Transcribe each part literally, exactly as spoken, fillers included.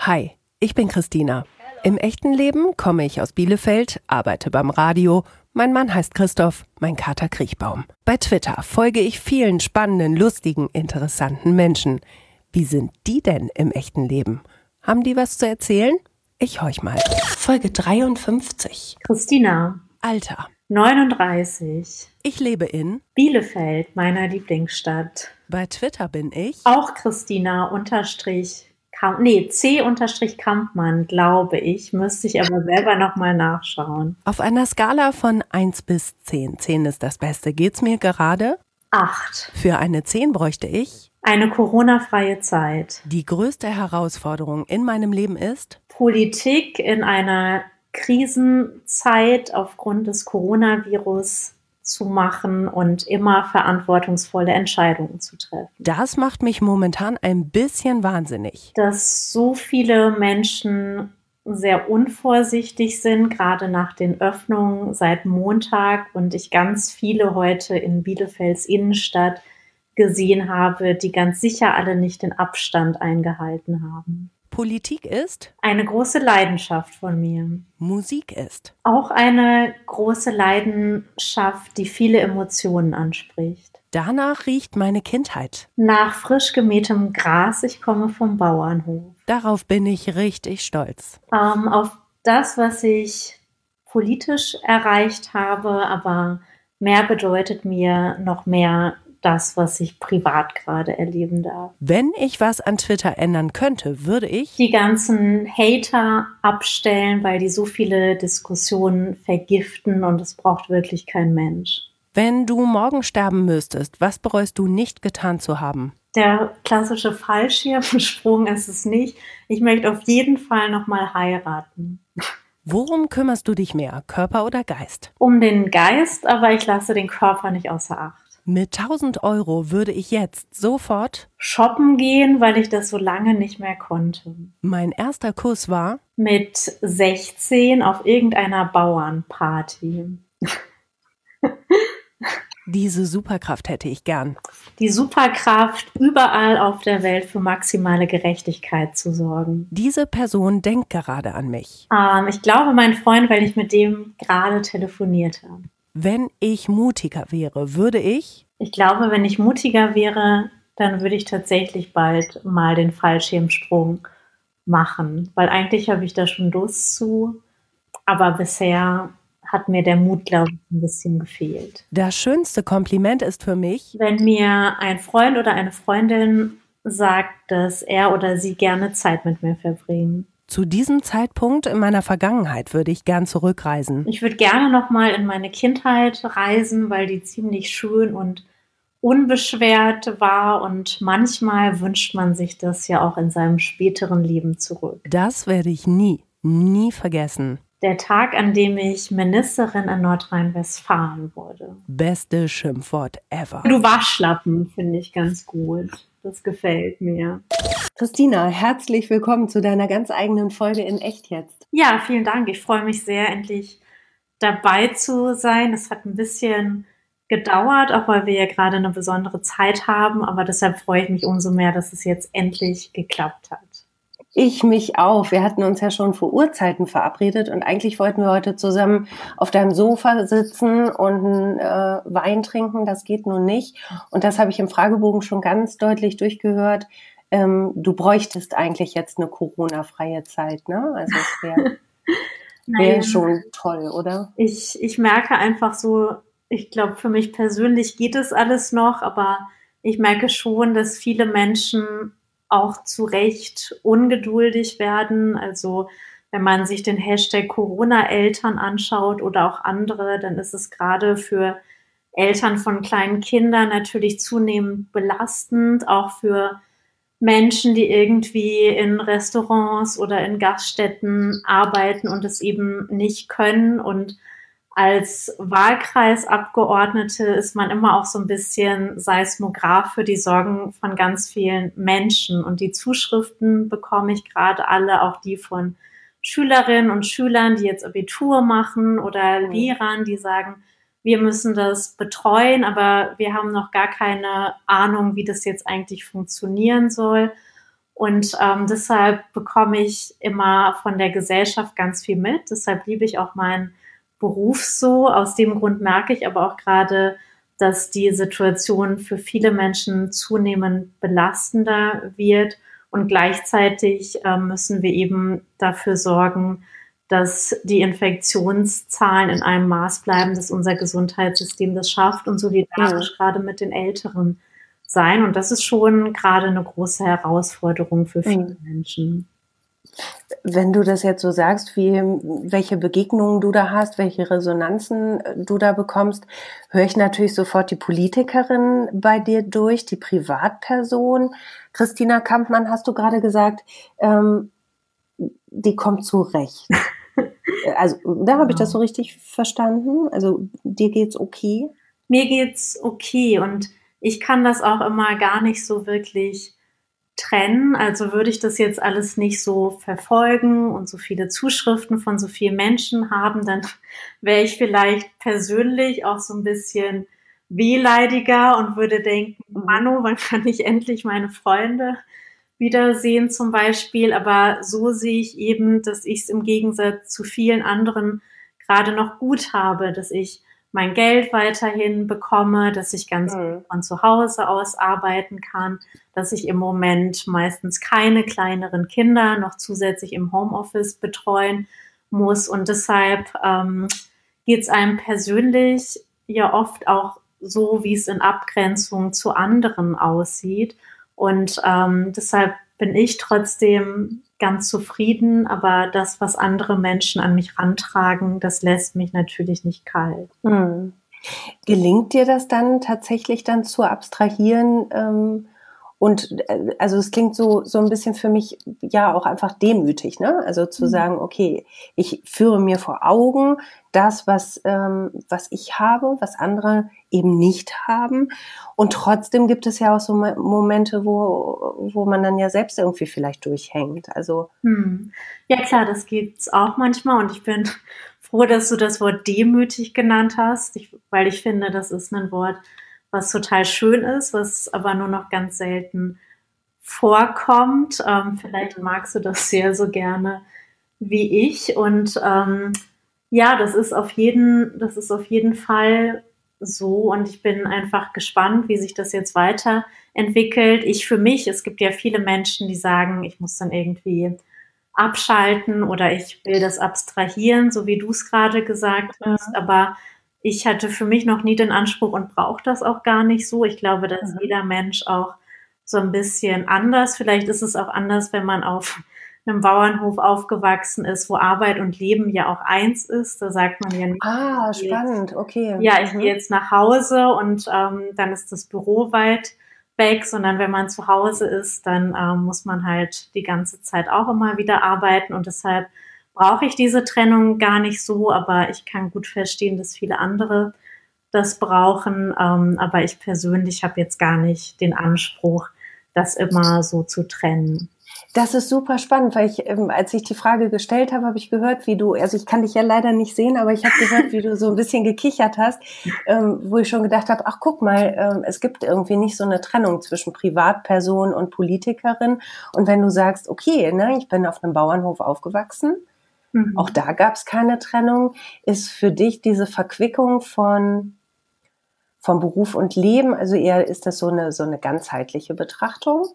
Hi, ich bin Christina. Im echten Leben komme ich aus Bielefeld, arbeite beim Radio. Mein Mann heißt Christoph, mein Kater Kriechbaum. Bei Twitter folge ich vielen spannenden, lustigen, interessanten Menschen. Wie sind die denn im echten Leben? Haben die was zu erzählen? Ich horch mal. Folge dreiundfünfzig. Christina. Alter. neununddreißig. Ich lebe in Bielefeld, meiner Lieblingsstadt. Bei Twitter bin ich auch Christina unterstrich Kamp, nee, C unterstrich Kampmann, glaube ich. Müsste ich aber selber nochmal nachschauen. Auf einer Skala von eins bis zehn. zehn ist das Beste. Geht's mir gerade? acht. Für eine zehn bräuchte ich eine Corona-freie Zeit. Die größte Herausforderung in meinem Leben ist Politik in einer Krisenzeit aufgrund des Coronavirus zu machen und immer verantwortungsvolle Entscheidungen zu treffen. Das macht mich momentan ein bisschen wahnsinnig. Dass so viele Menschen sehr unvorsichtig sind, gerade nach den Öffnungen seit Montag und ich ganz viele heute in Bielefelds Innenstadt gesehen habe, die ganz sicher alle nicht den Abstand eingehalten haben. Politik ist eine große Leidenschaft von mir. Musik ist auch eine große Leidenschaft, die viele Emotionen anspricht. Danach riecht meine Kindheit. Nach frisch gemähtem Gras, ich komme vom Bauernhof. Darauf bin ich richtig stolz. Ähm, auf das, was ich politisch erreicht habe, aber mehr bedeutet mir noch mehr das, was ich privat gerade erleben darf. Wenn ich was an Twitter ändern könnte, würde ich die ganzen Hater abstellen, weil die so viele Diskussionen vergiften und es braucht wirklich kein Mensch. Wenn du morgen sterben müsstest, was bereust du nicht getan zu haben? Der klassische Fallschirmsprung ist es nicht. Ich möchte auf jeden Fall nochmal heiraten. Worum kümmerst du dich mehr, Körper oder Geist? Um den Geist, aber ich lasse den Körper nicht außer Acht. Mit tausend Euro würde ich jetzt sofort shoppen gehen, weil ich das so lange nicht mehr konnte. Mein erster Kuss war mit sechzehn auf irgendeiner Bauernparty. Diese Superkraft hätte ich gern. Die Superkraft, überall auf der Welt für maximale Gerechtigkeit zu sorgen. Diese Person denkt gerade an mich. Ähm, ich glaube, mein Freund, weil ich mit dem gerade telefoniert habe. Wenn ich mutiger wäre, würde ich? Ich glaube, wenn ich mutiger wäre, dann würde ich tatsächlich bald mal den Fallschirmsprung machen. Weil eigentlich habe ich da schon Lust zu. Aber bisher hat mir der Mut, glaube ich, ein bisschen gefehlt. Das schönste Kompliment ist für mich, wenn mir ein Freund oder eine Freundin sagt, dass er oder sie gerne Zeit mit mir verbringen. Zu diesem Zeitpunkt in meiner Vergangenheit würde ich gern zurückreisen. Ich würde gerne noch mal in meine Kindheit reisen, weil die ziemlich schön und unbeschwert war und manchmal wünscht man sich das ja auch in seinem späteren Leben zurück. Das werde ich nie, nie vergessen. Der Tag, an dem ich Ministerin in Nordrhein-Westfalen wurde. Beste Schimpfwort ever. Du Waschlappen finde ich ganz gut. Das gefällt mir. Christina, herzlich willkommen zu deiner ganz eigenen Folge in Echt jetzt. Ja, vielen Dank. Ich freue mich sehr, endlich dabei zu sein. Es hat ein bisschen gedauert, auch weil wir ja gerade eine besondere Zeit haben. Aber deshalb freue ich mich umso mehr, dass es jetzt endlich geklappt hat. Ich mich auch. Wir hatten uns ja schon vor Urzeiten verabredet und eigentlich wollten wir heute zusammen auf deinem Sofa sitzen und einen äh, Wein trinken. Das geht nun nicht. Und das habe ich im Fragebogen schon ganz deutlich durchgehört. Ähm, du bräuchtest eigentlich jetzt eine Corona-freie Zeit, ne? Also es wäre wär schon toll, oder? Ich, ich merke einfach so, ich glaube, für mich persönlich geht es alles noch, aber ich merke schon, dass viele Menschen auch zu Recht ungeduldig werden. Also wenn man sich den Hashtag Corona-Eltern anschaut oder auch andere, dann ist es gerade für Eltern von kleinen Kindern natürlich zunehmend belastend, auch für Menschen, die irgendwie in Restaurants oder in Gaststätten arbeiten und es eben nicht können. Und als Wahlkreisabgeordnete ist man immer auch so ein bisschen Seismograph für die Sorgen von ganz vielen Menschen. Und die Zuschriften bekomme ich gerade alle, auch die von Schülerinnen und Schülern, die jetzt Abitur machen oder mhm. Lehrern, die sagen, wir müssen das betreuen, aber wir haben noch gar keine Ahnung, wie das jetzt eigentlich funktionieren soll. Und ähm, deshalb bekomme ich immer von der Gesellschaft ganz viel mit. Deshalb liebe ich auch meinen Beruf so. Aus dem Grund merke ich aber auch gerade, dass die Situation für viele Menschen zunehmend belastender wird. Und gleichzeitig äh, müssen wir eben dafür sorgen, dass die Infektionszahlen in einem Maß bleiben, dass unser Gesundheitssystem das schafft und solidarisch Mhm. gerade mit den Älteren sein. Und das ist schon gerade eine große Herausforderung für viele Mhm. Menschen. Wenn du das jetzt so sagst, wie, welche Begegnungen du da hast, welche Resonanzen du da bekommst, höre ich natürlich sofort die Politikerin bei dir durch, die Privatperson. Christina Kampmann, hast du gerade gesagt, ähm, die kommt zurecht. Also, da habe ich das so richtig verstanden? Also, dir geht's okay? Mir geht's okay und ich kann das auch immer gar nicht so wirklich trennen. Also würde ich das jetzt alles nicht so verfolgen und so viele Zuschriften von so vielen Menschen haben, dann wäre ich vielleicht persönlich auch so ein bisschen wehleidiger und würde denken, Mhm. Mano, wann kann ich endlich meine Freunde wiedersehen zum Beispiel. Aber so sehe ich eben, dass ich es im Gegensatz zu vielen anderen gerade noch gut habe, dass ich mein Geld weiterhin bekomme, dass ich ganz Mhm. von zu Hause aus arbeiten kann, dass ich im Moment meistens keine kleineren Kinder noch zusätzlich im Homeoffice betreuen muss. Und deshalb ähm, geht es einem persönlich ja oft auch so, wie es in Abgrenzung zu anderen aussieht. Und ähm, deshalb bin ich trotzdem ganz zufrieden, aber das, was andere Menschen an mich rantragen, das lässt mich natürlich nicht kalt. Mhm. Gelingt dir das dann tatsächlich dann zu abstrahieren? Ähm, und äh, also es klingt so so ein bisschen für mich ja auch einfach demütig, ne? Also zu Mhm. sagen, okay, ich führe mir vor Augen das, was ähm, was ich habe, was andere eben nicht haben. Und trotzdem gibt es ja auch so Mo Momente, wo wo man dann ja selbst irgendwie vielleicht durchhängt. Also Hm. Ja klar, das gibt's auch manchmal und ich bin froh, dass du das Wort demütig genannt hast, ich, weil ich finde, das ist ein Wort, was total schön ist, was aber nur noch ganz selten vorkommt. Ähm, vielleicht magst du das sehr so gerne wie ich und ähm, ja, das ist auf jeden, das ist auf jeden Fall so und ich bin einfach gespannt, wie sich das jetzt weiterentwickelt. Ich für mich, es gibt ja viele Menschen, die sagen, ich muss dann irgendwie abschalten oder ich will das abstrahieren, so wie du es gerade gesagt hast. mhm, Aber ich hatte für mich noch nie den Anspruch und brauche das auch gar nicht so. Ich glaube, dass mhm. jeder Mensch auch so ein bisschen anders. Vielleicht ist es auch anders, wenn man auf einem Bauernhof aufgewachsen ist, wo Arbeit und Leben ja auch eins ist. Da sagt man ja nicht, Ah, ich gehe jetzt, spannend, okay. ja, ich gehe Mhm. jetzt nach Hause und ähm, dann ist das Büro weit weg, sondern wenn man zu Hause ist, dann ähm, muss man halt die ganze Zeit auch immer wieder arbeiten und deshalb brauche ich diese Trennung gar nicht so, aber ich kann gut verstehen, dass viele andere das brauchen, ähm, aber ich persönlich habe jetzt gar nicht den Anspruch, das immer so zu trennen. Das ist super spannend, weil ich, ähm, als ich die Frage gestellt habe, habe ich gehört, wie du, also ich kann dich ja leider nicht sehen, aber ich habe gehört, wie du so ein bisschen gekichert hast, ähm, wo ich schon gedacht habe, ach guck mal, ähm, es gibt irgendwie nicht so eine Trennung zwischen Privatperson und Politikerin. Und wenn du sagst, okay, ne, ich bin auf einem Bauernhof aufgewachsen, auch Mhm. da gab es keine Trennung, ist für dich diese Verquickung von, von Beruf und Leben, also eher ist das so eine, so eine ganzheitliche Betrachtung?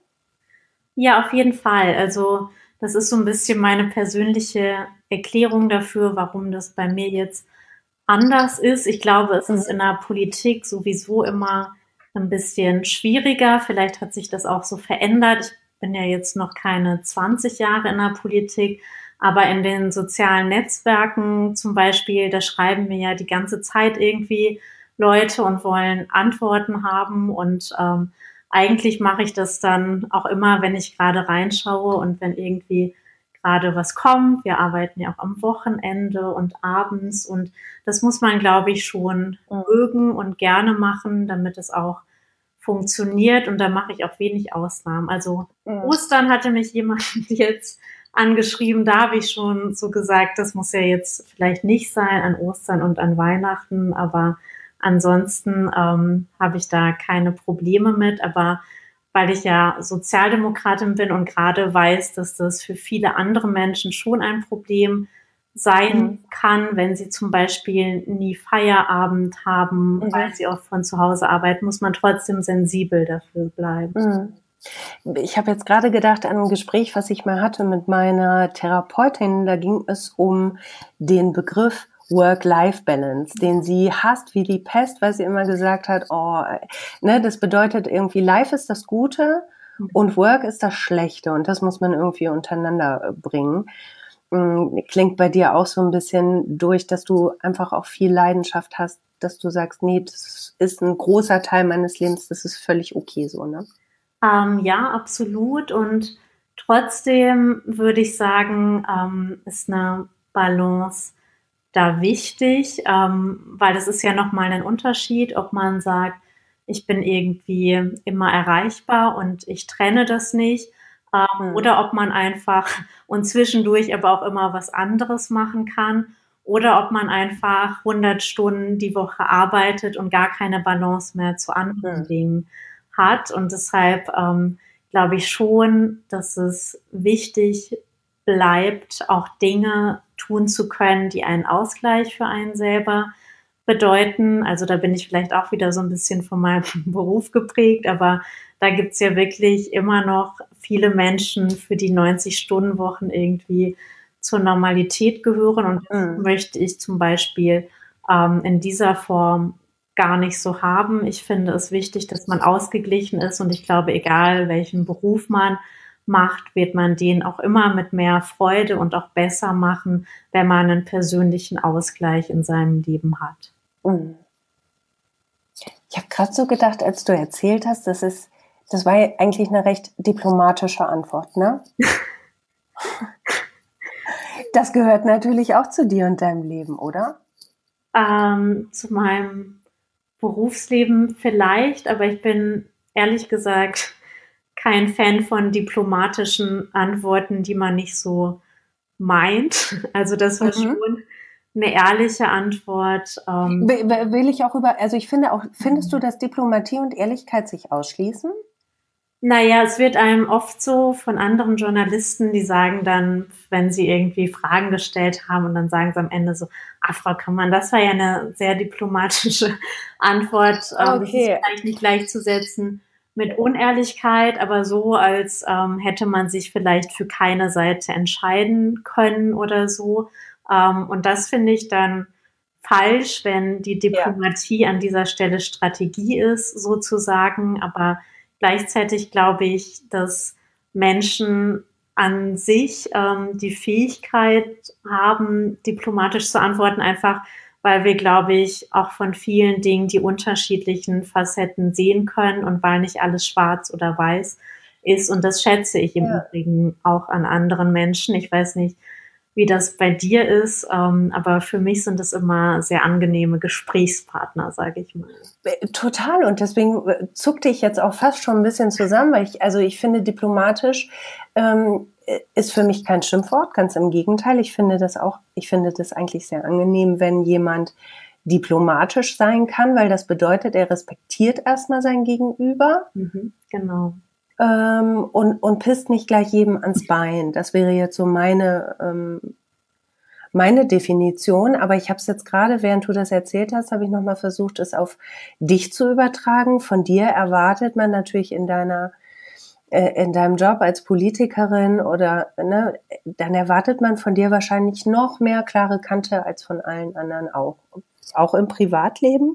Ja, auf jeden Fall. Also das ist so ein bisschen meine persönliche Erklärung dafür, warum das bei mir jetzt anders ist. Ich glaube, es ist Mhm. in der Politik sowieso immer ein bisschen schwieriger. Vielleicht hat sich das auch so verändert. Ich bin ja jetzt noch keine zwanzig Jahre in der Politik, aber in den sozialen Netzwerken zum Beispiel, da schreiben mir ja die ganze Zeit irgendwie Leute und wollen Antworten haben und ähm, eigentlich mache ich das dann auch immer, wenn ich gerade reinschaue und wenn irgendwie gerade was kommt. Wir arbeiten ja auch am Wochenende und abends und das muss man, glaube ich, schon Mhm. mögen und gerne machen, damit es auch funktioniert. Und da mache ich auch wenig Ausnahmen. Also Mhm. Ostern hatte mich jemand jetzt angeschrieben, da habe ich schon so gesagt, das muss ja jetzt vielleicht nicht sein an Ostern und an Weihnachten, aber ansonsten ähm, habe ich da keine Probleme mit. Aber weil ich ja Sozialdemokratin bin und gerade weiß, dass das für viele andere Menschen schon ein Problem sein mhm. kann, wenn sie zum Beispiel nie Feierabend haben, mhm. weil sie auch von zu Hause arbeiten, muss man trotzdem sensibel dafür bleiben. Mhm. Ich habe jetzt gerade gedacht an ein Gespräch, was ich mal hatte mit meiner Therapeutin. Da ging es um den Begriff Work-Life-Balance, den sie hasst wie die Pest, weil sie immer gesagt hat, oh, ne, das bedeutet irgendwie, Life ist das Gute und Work ist das Schlechte und das muss man irgendwie untereinander bringen. Klingt bei dir auch so ein bisschen durch, dass du einfach auch viel Leidenschaft hast, dass du sagst, nee, das ist ein großer Teil meines Lebens, das ist völlig okay so, ne? Ähm, ja, absolut, und trotzdem würde ich sagen, ähm, ist eine Balance da wichtig, ähm, weil das ist ja nochmal ein Unterschied, ob man sagt, ich bin irgendwie immer erreichbar und ich trenne das nicht, ähm, hm. oder ob man einfach und zwischendurch aber auch immer was anderes machen kann, oder ob man einfach hundert Stunden die Woche arbeitet und gar keine Balance mehr zu anderen hm. Dingen hat. Und deshalb ähm, glaube ich schon, dass es wichtig bleibt, auch Dinge tun zu können, die einen Ausgleich für einen selber bedeuten. Also da bin ich vielleicht auch wieder so ein bisschen von meinem Beruf geprägt, aber da gibt's ja wirklich immer noch viele Menschen, für die neunzig-Stunden-Wochen irgendwie zur Normalität gehören. Und das mhm. möchte ich zum Beispiel ähm, in dieser Form gar nicht so haben. Ich finde es wichtig, dass man ausgeglichen ist, und ich glaube, egal welchen Beruf man macht, wird man den auch immer mit mehr Freude und auch besser machen, wenn man einen persönlichen Ausgleich in seinem Leben hat. Ich habe gerade so gedacht, als du erzählt hast, das ist, das war ja eigentlich eine recht diplomatische Antwort, ne? Das gehört natürlich auch zu dir und deinem Leben, oder? Ähm, zu meinem Berufsleben vielleicht, aber ich bin ehrlich gesagt kein Fan von diplomatischen Antworten, die man nicht so meint. Also das war mhm. schon eine ehrliche Antwort. Ähm, Will ich auch über, also ich finde auch, findest du, dass Diplomatie und Ehrlichkeit sich ausschließen? Naja, es wird einem oft so von anderen Journalisten, die sagen dann, wenn sie irgendwie Fragen gestellt haben und dann sagen sie am Ende so, ah, Frau Kammann, das war ja eine sehr diplomatische Antwort. Okay. Das ist vielleicht nicht gleichzusetzen mit Unehrlichkeit, aber so, als ähm, hätte man sich vielleicht für keine Seite entscheiden können oder so. Ähm, und das finde ich dann falsch, wenn die Diplomatie ja. an dieser Stelle Strategie ist, sozusagen. Aber gleichzeitig glaube ich, dass Menschen an sich ähm, die Fähigkeit haben, diplomatisch zu antworten, einfach weil wir, glaube ich, auch von vielen Dingen die unterschiedlichen Facetten sehen können und weil nicht alles schwarz oder weiß ist. Und das schätze ich im ja. Übrigen auch an anderen Menschen. Ich weiß nicht, wie das bei dir ist, ähm, aber für mich sind es immer sehr angenehme Gesprächspartner, sage ich mal. Total, und deswegen zuckte ich jetzt auch fast schon ein bisschen zusammen, weil ich, also ich finde, diplomatisch ähm, ist für mich kein Schimpfwort, ganz im Gegenteil. Ich finde das auch, ich finde das eigentlich sehr angenehm, wenn jemand diplomatisch sein kann, weil das bedeutet, er respektiert erstmal sein Gegenüber. Mhm, genau. Ähm, und, und pisst nicht gleich jedem ans Bein. Das wäre jetzt so meine, ähm, meine Definition. Aber ich habe es jetzt gerade, während du das erzählt hast, habe ich nochmal versucht, es auf dich zu übertragen. Von dir erwartet man natürlich in deiner, äh, in deinem Job als Politikerin oder, ne, dann erwartet man von dir wahrscheinlich noch mehr klare Kante als von allen anderen auch. Auch im Privatleben?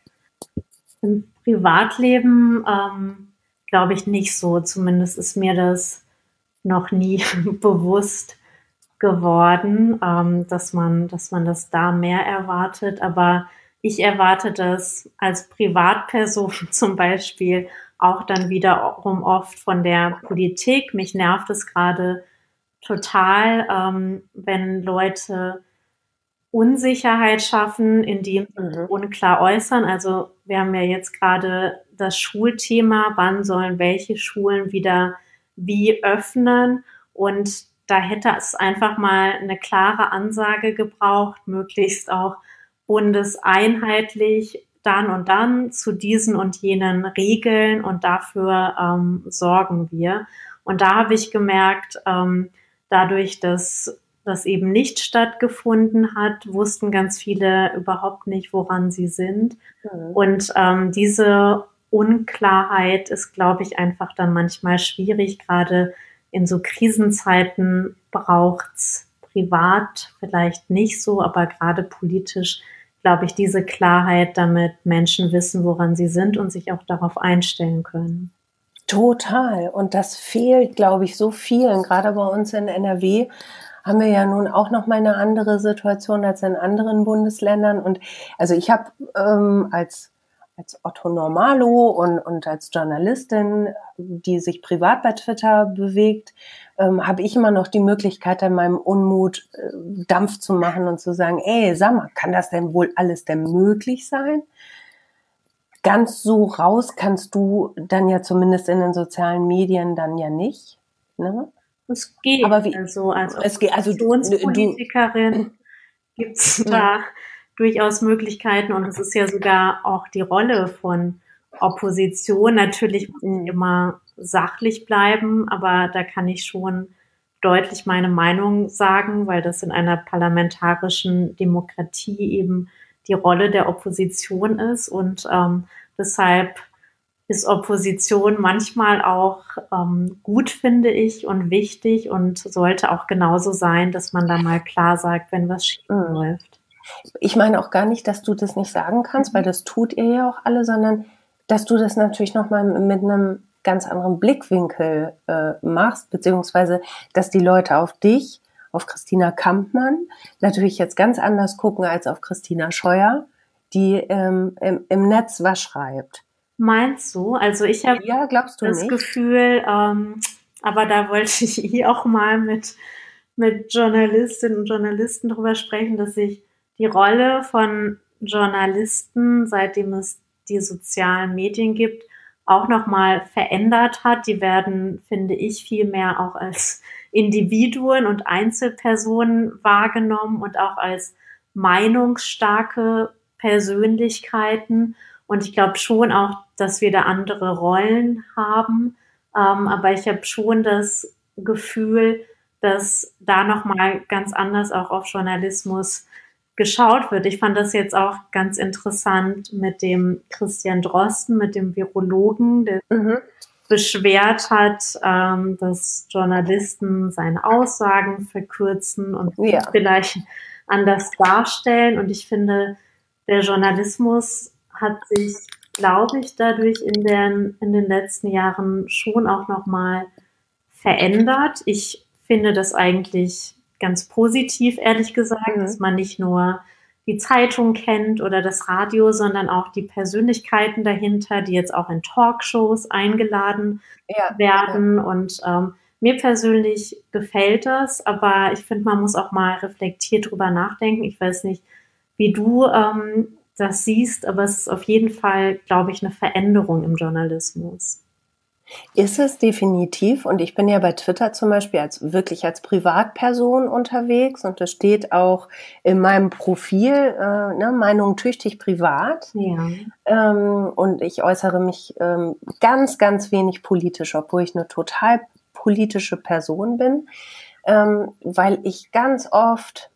Im Privatleben, ähm glaube ich nicht so. Zumindest ist mir das noch nie bewusst geworden, ähm, dass man, dass man das da mehr erwartet. Aber ich erwarte das als Privatperson zum Beispiel auch dann wiederum oft von der Politik. Mich nervt es gerade total, ähm, wenn Leute Unsicherheit schaffen, indem sie mhm. unklar äußern. Also wir haben ja jetzt gerade das Schulthema, wann sollen welche Schulen wieder wie öffnen, und da hätte es einfach mal eine klare Ansage gebraucht, möglichst auch bundeseinheitlich, dann und dann zu diesen und jenen Regeln und dafür ähm, sorgen wir. Und da habe ich gemerkt, ähm, dadurch, dass das eben nicht stattgefunden hat, wussten ganz viele überhaupt nicht, woran sie sind. Mhm. Und ähm, diese Unklarheit ist, glaube ich, einfach dann manchmal schwierig. Gerade in so Krisenzeiten braucht's privat vielleicht nicht so, aber gerade politisch, glaube ich, diese Klarheit, damit Menschen wissen, woran sie sind und sich auch darauf einstellen können. Total. Und das fehlt, glaube ich, so vielen. Gerade bei uns in N R W haben wir ja nun auch noch mal eine andere Situation als in anderen Bundesländern. Und also ich habe ähm, als als Otto Normalo und, und als Journalistin, die sich privat bei Twitter bewegt, ähm, habe ich immer noch die Möglichkeit, an meinem Unmut äh, Dampf zu machen und zu sagen, ey, sag mal, kann das denn wohl alles denn möglich sein? Ganz so raus kannst du dann ja zumindest in den sozialen Medien dann ja nicht. Ne? Es geht. Aber wie, also als es geht, also Oppositionspolitikerin gibt es da durchaus Möglichkeiten und es ist ja sogar auch die Rolle von Opposition. Natürlich muss ich immer sachlich bleiben, aber da kann ich schon deutlich meine Meinung sagen, weil das in einer parlamentarischen Demokratie eben die Rolle der Opposition ist und ähm, deshalb ist Opposition manchmal auch ähm, gut, finde ich, und wichtig und sollte auch genauso sein, dass man da mal klar sagt, wenn was schief mhm. läuft. Ich meine auch gar nicht, dass du das nicht sagen kannst, mhm. weil das tut ihr ja auch alle, sondern dass du das natürlich nochmal mit einem ganz anderen Blickwinkel äh, machst, beziehungsweise, dass die Leute auf dich, auf Christina Kampmann, natürlich jetzt ganz anders gucken als auf Christina Scheuer, die ähm, im, im Netz was schreibt. Meinst du? Also ich habe ja, glaubst du das nicht? Gefühl, ähm, aber da wollte ich hier auch mal mit, mit Journalistinnen und Journalisten drüber sprechen, dass sich die Rolle von Journalisten, seitdem es die sozialen Medien gibt, auch nochmal verändert hat. Die werden, finde ich, viel mehr auch als Individuen und Einzelpersonen wahrgenommen und auch als meinungsstarke Persönlichkeiten. Und ich glaube schon auch, dass wir da andere Rollen haben. Ähm, aber ich habe schon das Gefühl, dass da nochmal ganz anders auch auf Journalismus geschaut wird. Ich fand das jetzt auch ganz interessant mit dem Christian Drosten, mit dem Virologen, der mhm. beschwert hat, ähm, dass Journalisten seine Aussagen verkürzen und ja. vielleicht anders darstellen. Und ich finde, der Journalismus hat sich, glaube ich, dadurch in den, in den letzten Jahren schon auch nochmal verändert. Ich finde das eigentlich ganz positiv, ehrlich gesagt, mhm. dass man nicht nur die Zeitung kennt oder das Radio, sondern auch die Persönlichkeiten dahinter, die jetzt auch in Talkshows eingeladen ja, werden. Ja. Und ähm, mir persönlich gefällt das, aber ich finde, man muss auch mal reflektiert drüber nachdenken. Ich weiß nicht, wie du ähm, das siehst, aber es ist auf jeden Fall, glaube ich, eine Veränderung im Journalismus. Ist es definitiv, und ich bin ja bei Twitter zum Beispiel als wirklich als Privatperson unterwegs und das steht auch in meinem Profil, äh, ne, Meinung tüchtig privat. Ja. Ähm, und ich äußere mich ähm, ganz, ganz wenig politisch, obwohl ich eine total politische Person bin, ähm, weil ich ganz oft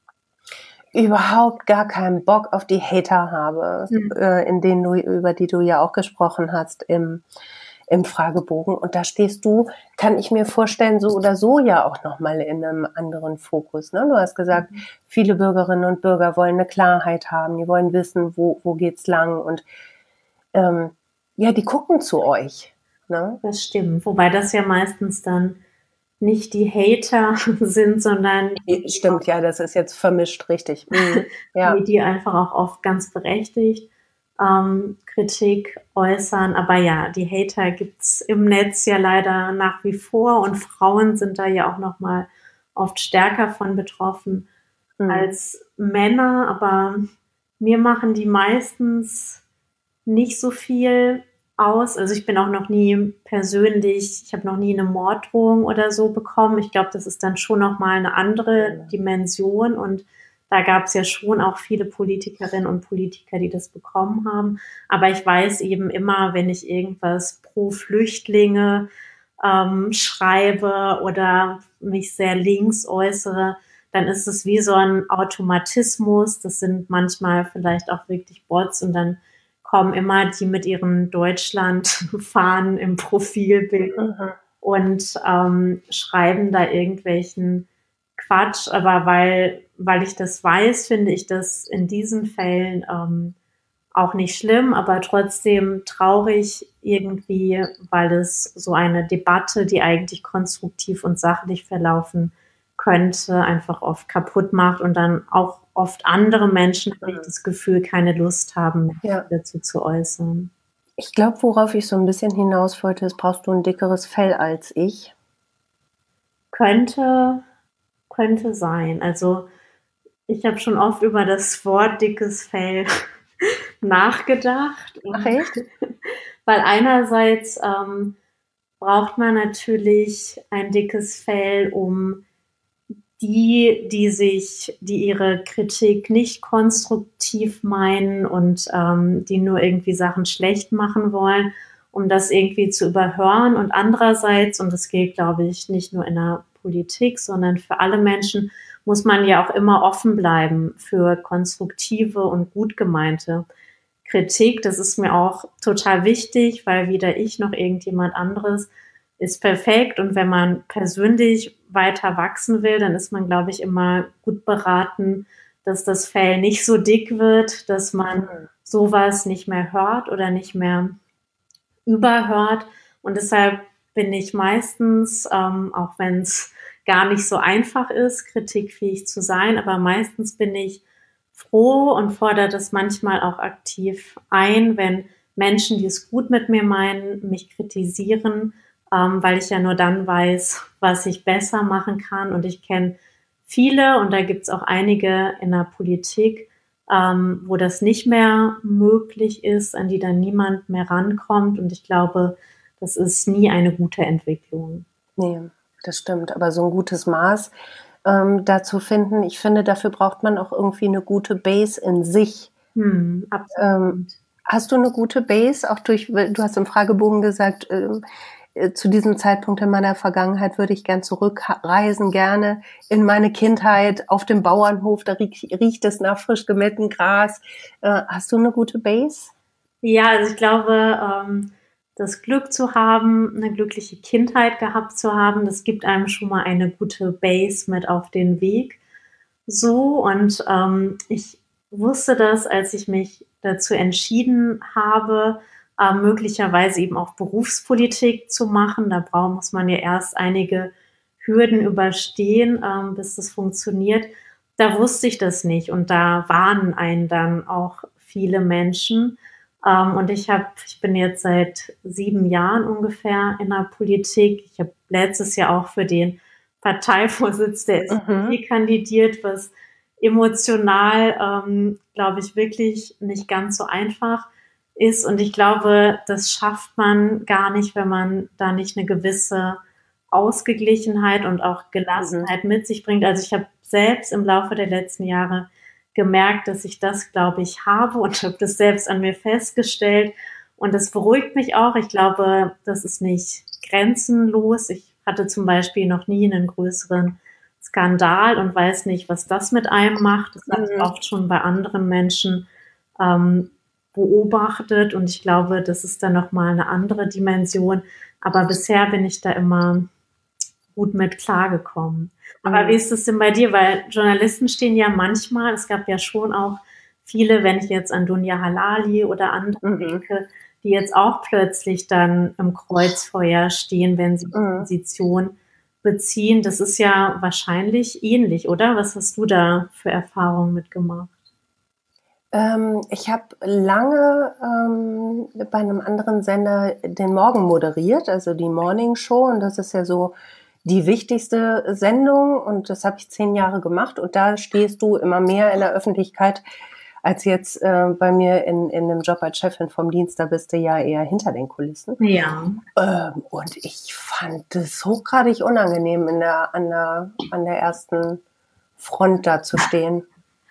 überhaupt gar keinen Bock auf die Hater habe, mhm. äh, in denen du, über die du ja auch gesprochen hast im im Fragebogen. Und da stehst du, kann ich mir vorstellen, so oder so ja auch nochmal in einem anderen Fokus. Ne? Du hast gesagt, mhm. viele Bürgerinnen und Bürger wollen eine Klarheit haben, die wollen wissen, wo, wo geht's lang und ähm, ja, die gucken zu euch. Ne? Das stimmt, wobei das ja meistens dann nicht die Hater sind, sondern stimmt, ja, das ist jetzt vermischt, richtig. Mhm. Ja. Die einfach auch oft ganz berechtigt Ähm, Kritik äußern, aber ja, die Hater gibt's im Netz ja leider nach wie vor und Frauen sind da ja auch noch mal oft stärker von betroffen mhm. als Männer, aber mir machen die meistens nicht so viel aus. Also ich bin auch noch nie persönlich, ich habe noch nie eine Morddrohung oder so bekommen. Ich glaube, das ist dann schon noch mal eine andere Dimension und da gab es ja schon auch viele Politikerinnen und Politiker, die das bekommen haben. Aber ich weiß eben immer, wenn ich irgendwas pro Flüchtlinge ähm, schreibe oder mich sehr links äußere, dann ist es wie so ein Automatismus. Das sind manchmal vielleicht auch wirklich Bots und dann kommen immer die mit ihren Deutschland-Fahnen im Profilbild mhm. und ähm, schreiben da irgendwelchen Quatsch. Aber weil, weil ich das weiß, finde ich das in diesen Fällen ähm, auch nicht schlimm, aber trotzdem traurig irgendwie, weil es so eine Debatte, die eigentlich konstruktiv und sachlich verlaufen könnte, einfach oft kaputt macht und dann auch oft andere Menschen, habe ich das Gefühl, keine Lust haben, ja. dazu zu äußern. Ich glaube, worauf ich so ein bisschen hinaus wollte, ist, brauchst du ein dickeres Fell als ich? Könnte, könnte sein. Also ich habe schon oft über das Wort dickes Fell nachgedacht. Ach echt? Weil einerseits ähm, braucht man natürlich ein dickes Fell, um die, die sich, die ihre Kritik nicht konstruktiv meinen und ähm, die nur irgendwie Sachen schlecht machen wollen, um das irgendwie zu überhören. Und andererseits, und das gilt, glaube ich, nicht nur in der Politik, sondern für alle Menschen, muss man ja auch immer offen bleiben für konstruktive und gut gemeinte Kritik. Das ist mir auch total wichtig, weil weder ich noch irgendjemand anderes ist perfekt. Und wenn man persönlich weiter wachsen will, dann ist man, glaube ich, immer gut beraten, dass das Fell nicht so dick wird, dass man sowas nicht mehr hört oder nicht mehr überhört. Und deshalb bin ich meistens, ähm, auch wenn es gar nicht so einfach ist, kritikfähig zu sein, aber meistens bin ich froh und fordere das manchmal auch aktiv ein, wenn Menschen, die es gut mit mir meinen, mich kritisieren, ähm, weil ich ja nur dann weiß, was ich besser machen kann. Und ich kenne viele, und da gibt es auch einige in der Politik, ähm, wo das nicht mehr möglich ist, an die dann niemand mehr rankommt. Und ich glaube, das ist nie eine gute Entwicklung. Nee, das stimmt. Aber so ein gutes Maß ähm, da zu finden, ich finde, dafür braucht man auch irgendwie eine gute Base in sich. Hm, absolut. Ähm, hast du eine gute Base, auch durch, du hast im Fragebogen gesagt, ähm, zu diesem Zeitpunkt in meiner Vergangenheit würde ich gern zurückreisen, gerne in meine Kindheit auf dem Bauernhof, da riecht, riecht es nach frisch gemähtem Gras. Äh, hast du eine gute Base? Ja, also ich glaube, ähm, das Glück zu haben, eine glückliche Kindheit gehabt zu haben, das gibt einem schon mal eine gute Base mit auf den Weg. So, und ähm, ich wusste das, als ich mich dazu entschieden habe, äh, möglicherweise eben auch Berufspolitik zu machen. Da braucht, muss man ja erst einige Hürden überstehen, ähm, bis das funktioniert. Da wusste ich das nicht und da warnen einen dann auch viele Menschen. Ähm, und ich habe, ich bin jetzt seit sieben Jahren ungefähr in der Politik. Ich habe letztes Jahr auch für den Parteivorsitz der S P D mhm. kandidiert, was emotional, ähm, glaube ich, wirklich nicht ganz so einfach ist. Und ich glaube, das schafft man gar nicht, wenn man da nicht eine gewisse Ausgeglichenheit und auch Gelassenheit mhm. mit sich bringt. Also ich habe selbst im Laufe der letzten Jahre gemerkt, dass ich das, glaube ich, habe und habe das selbst an mir festgestellt. Und das beruhigt mich auch. Ich glaube, das ist nicht grenzenlos. Ich hatte zum Beispiel noch nie einen größeren Skandal und weiß nicht, was das mit einem macht. Das habe ich oft schon bei anderen Menschen ähm, beobachtet und ich glaube, das ist dann nochmal eine andere Dimension. Aber bisher bin ich da immer gut mit klargekommen. Aber mhm. wie ist es denn bei dir? Weil Journalisten stehen ja manchmal, es gab ja schon auch viele, wenn ich jetzt an Dunja Halali oder andere mhm. denke, die jetzt auch plötzlich dann im Kreuzfeuer stehen, wenn sie eine mhm. Position beziehen. Das ist ja wahrscheinlich ähnlich, oder? Was hast du da für Erfahrungen mitgemacht? Ähm, ich habe lange ähm, bei einem anderen Sender den Morgen moderiert, also die Morning Show. Und das ist ja so die wichtigste Sendung. Und das habe ich zehn Jahre gemacht. Und da stehst du immer mehr in der Öffentlichkeit als jetzt äh, bei mir in, in einem Job als Chefin vom Dienst. Da bist du ja eher hinter den Kulissen. Ja. Ähm, und ich fand es hochgradig unangenehm, in der, an, der, an der ersten Front da zu stehen.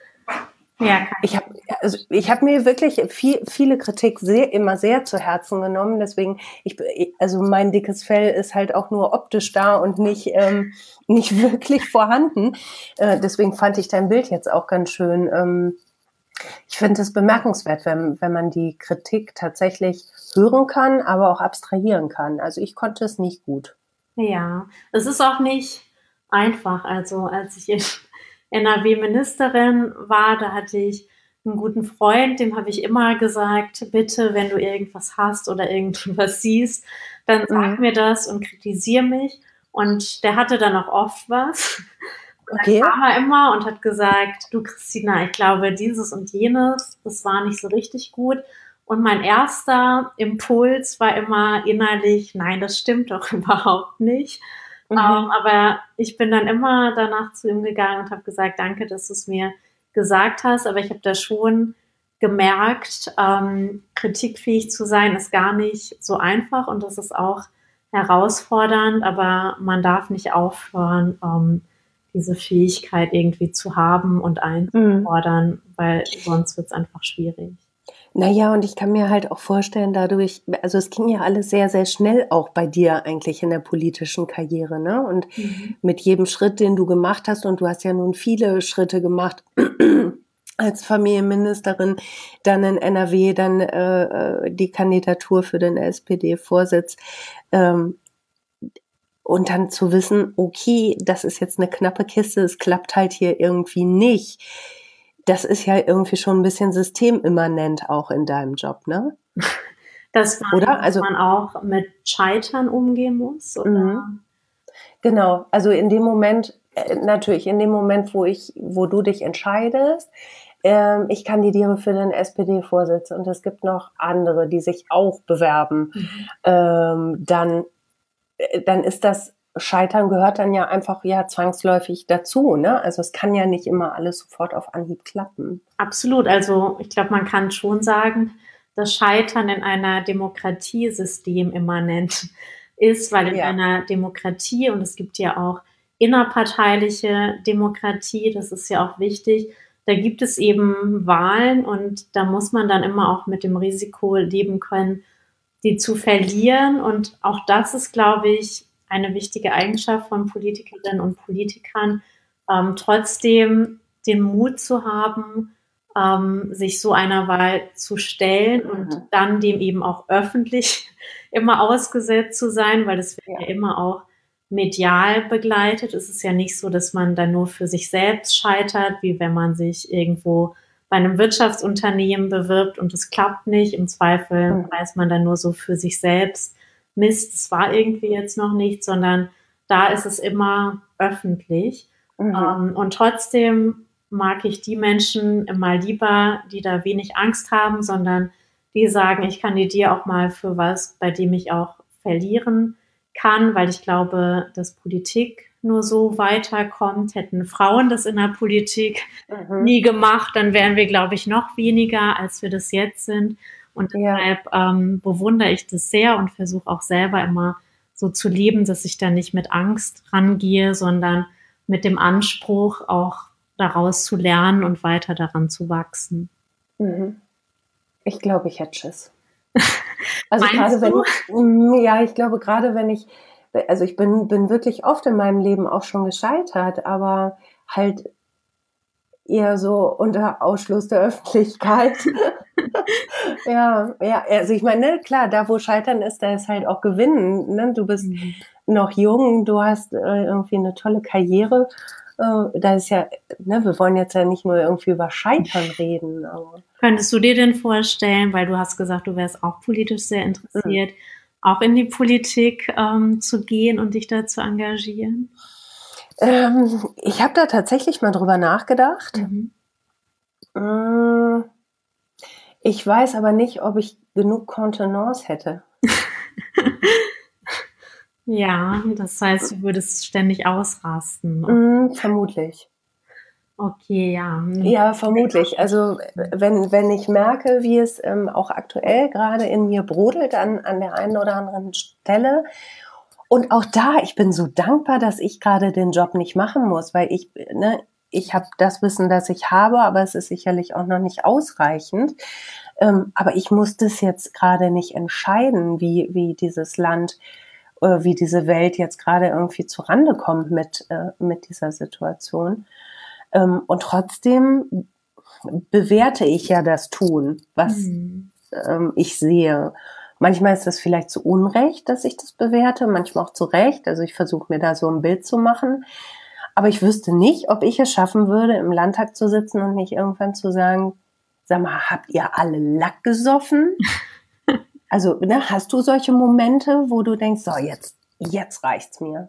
Ja, kann Ich habe also ich habe mir wirklich viel, viele Kritik sehr, immer sehr zu Herzen genommen. Deswegen, ich, also mein dickes Fell ist halt auch nur optisch da und nicht, ähm, nicht wirklich vorhanden. Äh, deswegen fand ich dein Bild jetzt auch ganz schön. Ähm, ich finde es bemerkenswert, wenn, wenn man die Kritik tatsächlich hören kann, aber auch abstrahieren kann. Also ich konnte es nicht gut. Ja, es ist auch nicht einfach. Also als ich in N R W-Ministerin war, da hatte ich einen guten Freund, dem habe ich immer gesagt, bitte, wenn du irgendwas hast oder irgendwas siehst, dann sag Mhm. mir das und kritisiere mich. Und der hatte dann auch oft was. Und dann Okay. kam er immer und hat gesagt, du Christina, ich glaube dieses und jenes, das war nicht so richtig gut. Und mein erster Impuls war immer innerlich, nein, das stimmt doch überhaupt nicht. Ähm, Mhm. aber ich bin dann immer danach zu ihm gegangen und habe gesagt, danke, dass du es mir gesagt hast. Aber ich habe da schon gemerkt, ähm, kritikfähig zu sein ist gar nicht so einfach und das ist auch herausfordernd, aber man darf nicht aufhören, ähm, diese Fähigkeit irgendwie zu haben und Mhm. einzufordern, weil sonst wird es einfach schwierig. Naja, und ich kann mir halt auch vorstellen, dadurch, also es ging ja alles sehr, sehr schnell auch bei dir eigentlich in der politischen Karriere, ne? Und Mhm. mit jedem Schritt, den du gemacht hast, und du hast ja nun viele Schritte gemacht als Familienministerin, dann in N R W, dann äh, die Kandidatur für den S P D-Vorsitz, ähm, und dann zu wissen, okay, das ist jetzt eine knappe Kiste, es klappt halt hier irgendwie nicht. Das ist ja irgendwie schon ein bisschen systemimmanent auch in deinem Job, ne? Dass man, Oder? dass Also, man auch mit Scheitern umgehen muss, mhm, oder? genau. Also in dem Moment, äh, natürlich, in dem Moment, wo ich, wo du dich entscheidest, ähm, ich kandidiere für den S P D-Vorsitz und es gibt noch andere, die sich auch bewerben, Mhm. ähm, dann, äh, dann ist das Scheitern gehört dann ja einfach ja zwangsläufig dazu, ne? Also es kann ja nicht immer alles sofort auf Anhieb klappen. Absolut. Also ich glaube, man kann schon sagen, dass Scheitern in einer Demokratie systemimmanent ist, weil in Ja. einer Demokratie, und es gibt ja auch innerparteiliche Demokratie, das ist ja auch wichtig, da gibt es eben Wahlen und da muss man dann immer auch mit dem Risiko leben können, die zu verlieren. Und auch das ist, glaube ich, eine wichtige Eigenschaft von Politikerinnen und Politikern, ähm, trotzdem den Mut zu haben, ähm, sich so einer Wahl zu stellen und Mhm. dann dem eben auch öffentlich immer ausgesetzt zu sein, weil das wird ja Ja. immer auch medial begleitet. Es ist ja nicht so, dass man dann nur für sich selbst scheitert, wie wenn man sich irgendwo bei einem Wirtschaftsunternehmen bewirbt und es klappt nicht. Im Zweifel Mhm. weiß man dann nur so für sich selbst, Mist, es war irgendwie jetzt noch nicht, sondern da ist es immer öffentlich. Mhm. Ähm, und trotzdem mag ich die Menschen immer lieber, die da wenig Angst haben, sondern die sagen, ich kandidiere auch mal für was, bei dem ich auch verlieren kann, weil ich glaube, dass Politik nur so weiterkommt. Hätten Frauen das in der Politik Mhm. nie gemacht, dann wären wir, glaube ich, noch weniger, als wir das jetzt sind. Und Ja. deshalb ähm, bewundere ich das sehr und versuche auch selber immer so zu leben, dass ich da nicht mit Angst rangehe, sondern mit dem Anspruch, auch daraus zu lernen und weiter daran zu wachsen. Mhm. Ich glaube, ich hätte Schiss. Also gerade Meinst wenn du? ich, mm, ja, ich glaube gerade wenn ich, also ich bin, bin wirklich oft in meinem Leben auch schon gescheitert, aber halt eher so unter Ausschluss der Öffentlichkeit. Ja, ja, also ich meine, ne, klar, da wo Scheitern ist, da ist halt auch Gewinnen. Ne? Du bist Mhm. noch jung, du hast äh, irgendwie eine tolle Karriere. Äh, da ist ja, ne, wir wollen jetzt ja nicht nur irgendwie über Scheitern reden, aber Könntest du dir denn vorstellen, weil du hast gesagt, du wärst auch politisch sehr mm. interessiert, auch in die Politik ähm, zu gehen und dich da zu engagieren? ähm, ich habe da tatsächlich mal drüber nachgedacht. Mhm. Mm, Ich weiß aber nicht, ob ich genug Kontenance hätte. Ja, das heißt, du würdest ständig ausrasten. Mm, vermutlich. Okay, ja. Ja, vermutlich. Also wenn, wenn ich merke, wie es ähm, auch aktuell gerade in mir brodelt an, an der einen oder anderen Stelle. Und auch da, ich bin so dankbar, dass ich gerade den Job nicht machen muss, weil ich, ne, ich habe das Wissen, das ich habe, aber es ist sicherlich auch noch nicht ausreichend. Ähm, aber ich muss das jetzt gerade nicht entscheiden, wie, wie dieses Land, äh, wie diese Welt jetzt gerade irgendwie zurande kommt mit, äh, mit dieser Situation. Ähm, und trotzdem bewerte ich ja das Tun, was mhm. ähm, ich sehe. Manchmal ist das vielleicht zu Unrecht, dass ich das bewerte, manchmal auch zu Recht. Also ich versuche mir da so ein Bild zu machen. Aber ich wüsste nicht, ob ich es schaffen würde, im Landtag zu sitzen und nicht irgendwann zu sagen, sag mal, habt ihr alle Lack gesoffen? Also, ne, hast du solche Momente, wo du denkst, so, jetzt, jetzt reicht's mir?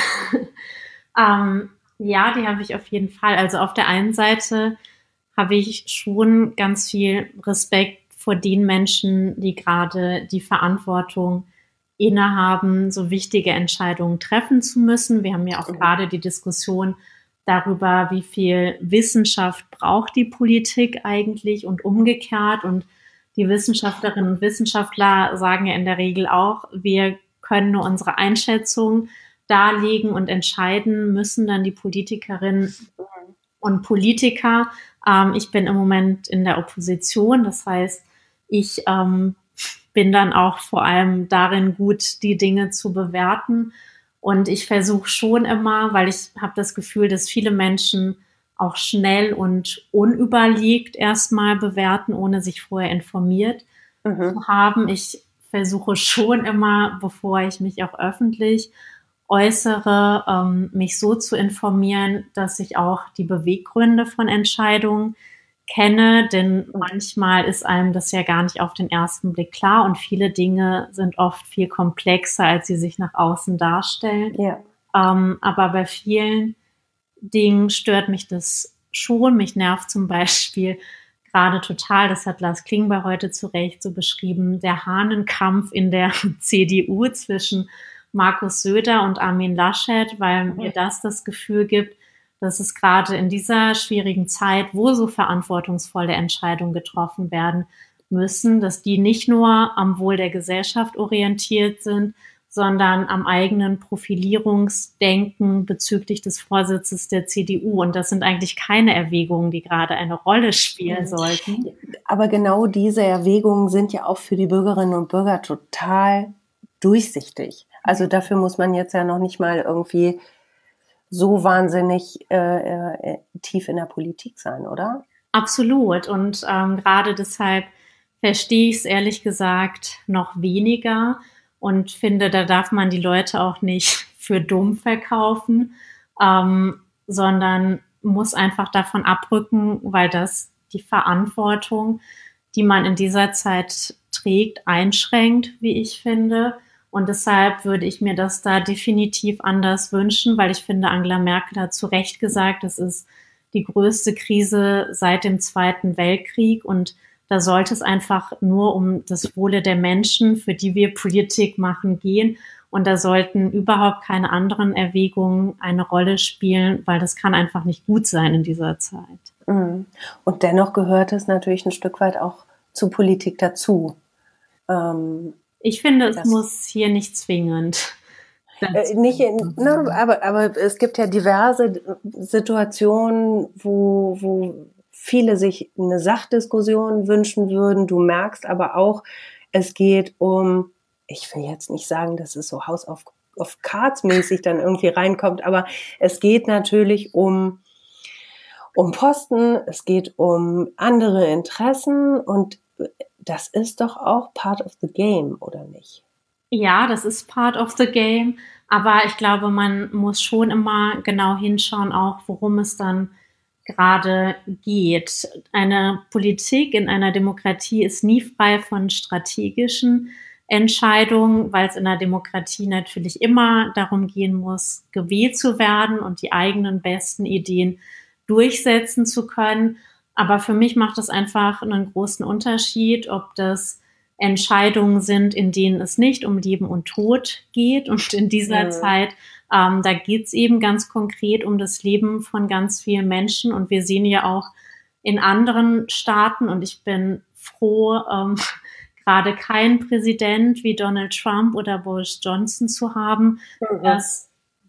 ähm, ja, die habe ich auf jeden Fall. Also auf der einen Seite habe ich schon ganz viel Respekt vor den Menschen, die gerade die Verantwortung innehaben, so wichtige Entscheidungen treffen zu müssen. Wir haben ja auch mhm. gerade die Diskussion darüber, wie viel Wissenschaft braucht die Politik eigentlich und umgekehrt. Und die Wissenschaftlerinnen und Wissenschaftler sagen ja in der Regel auch, wir können nur unsere Einschätzung darlegen und entscheiden müssen dann die Politikerinnen und Politiker. Ähm, ich bin im Moment in der Opposition, das heißt, ich ähm, bin dann auch vor allem darin gut, die Dinge zu bewerten. Und ich versuche schon immer, weil ich habe das Gefühl, dass viele Menschen auch schnell und unüberlegt erstmal bewerten, ohne sich vorher informiert mhm. zu haben. Ich versuche schon immer, bevor ich mich auch öffentlich äußere, ähm, mich so zu informieren, dass ich auch die Beweggründe von Entscheidungen kenne, denn manchmal ist einem das ja gar nicht auf den ersten Blick klar und viele Dinge sind oft viel komplexer, als sie sich nach außen darstellen. Ja. Ähm, aber bei vielen Dingen stört mich das schon. Mich nervt zum Beispiel gerade total, das hat Lars Klingbeil heute zu Recht so beschrieben, der Hahnenkampf in der C D U zwischen Markus Söder und Armin Laschet, weil mir das das Gefühl gibt, dass es gerade in dieser schwierigen Zeit, wo so verantwortungsvolle Entscheidungen getroffen werden müssen, dass die nicht nur am Wohl der Gesellschaft orientiert sind, sondern am eigenen Profilierungsdenken bezüglich des Vorsitzes der C D U. Und das sind eigentlich keine Erwägungen, die gerade eine Rolle spielen sollten. Aber genau diese Erwägungen sind ja auch für die Bürgerinnen und Bürger total durchsichtig. Also dafür muss man jetzt ja noch nicht mal irgendwie so wahnsinnig äh, äh, tief in der Politik sein, oder? Absolut. Und ähm, gerade deshalb verstehe ich es ehrlich gesagt noch weniger und finde, da darf man die Leute auch nicht für dumm verkaufen, ähm, sondern muss einfach davon abrücken, weil das die Verantwortung, die man in dieser Zeit trägt, einschränkt, wie ich finde. Und deshalb würde ich mir das da definitiv anders wünschen, weil ich finde, Angela Merkel hat zu Recht gesagt, es ist die größte Krise seit dem Zweiten Weltkrieg. Und da sollte es einfach nur um das Wohle der Menschen, für die wir Politik machen, gehen. Und da sollten überhaupt keine anderen Erwägungen eine Rolle spielen, weil das kann einfach nicht gut sein in dieser Zeit. Und dennoch gehört es natürlich ein Stück weit auch zur Politik dazu. Ähm Ich finde, es das muss hier nicht zwingend. Äh, nicht in, na, aber, aber es gibt ja diverse Situationen, wo, wo viele sich eine Sachdiskussion wünschen würden. Du merkst aber auch, es geht um, ich will jetzt nicht sagen, dass es so House of, of Cards mäßig dann irgendwie reinkommt, aber es geht natürlich um, um Posten, es geht um andere Interessen und das ist doch auch part of the game, oder nicht? Ja, das ist part of the game, aber ich glaube, man muss schon immer genau hinschauen, auch worum es dann gerade geht. Eine Politik in einer Demokratie ist nie frei von strategischen Entscheidungen, weil es in der Demokratie natürlich immer darum gehen muss, gewählt zu werden und die eigenen besten Ideen durchsetzen zu können. Aber für mich macht es einfach einen großen Unterschied, ob das Entscheidungen sind, in denen es nicht um Leben und Tod geht. Und in dieser ja. Zeit, ähm, da geht es eben ganz konkret um das Leben von ganz vielen Menschen. Und wir sehen ja auch in anderen Staaten, und ich bin froh, ähm, gerade keinen Präsident wie Donald Trump oder Boris Johnson zu haben, mhm. dass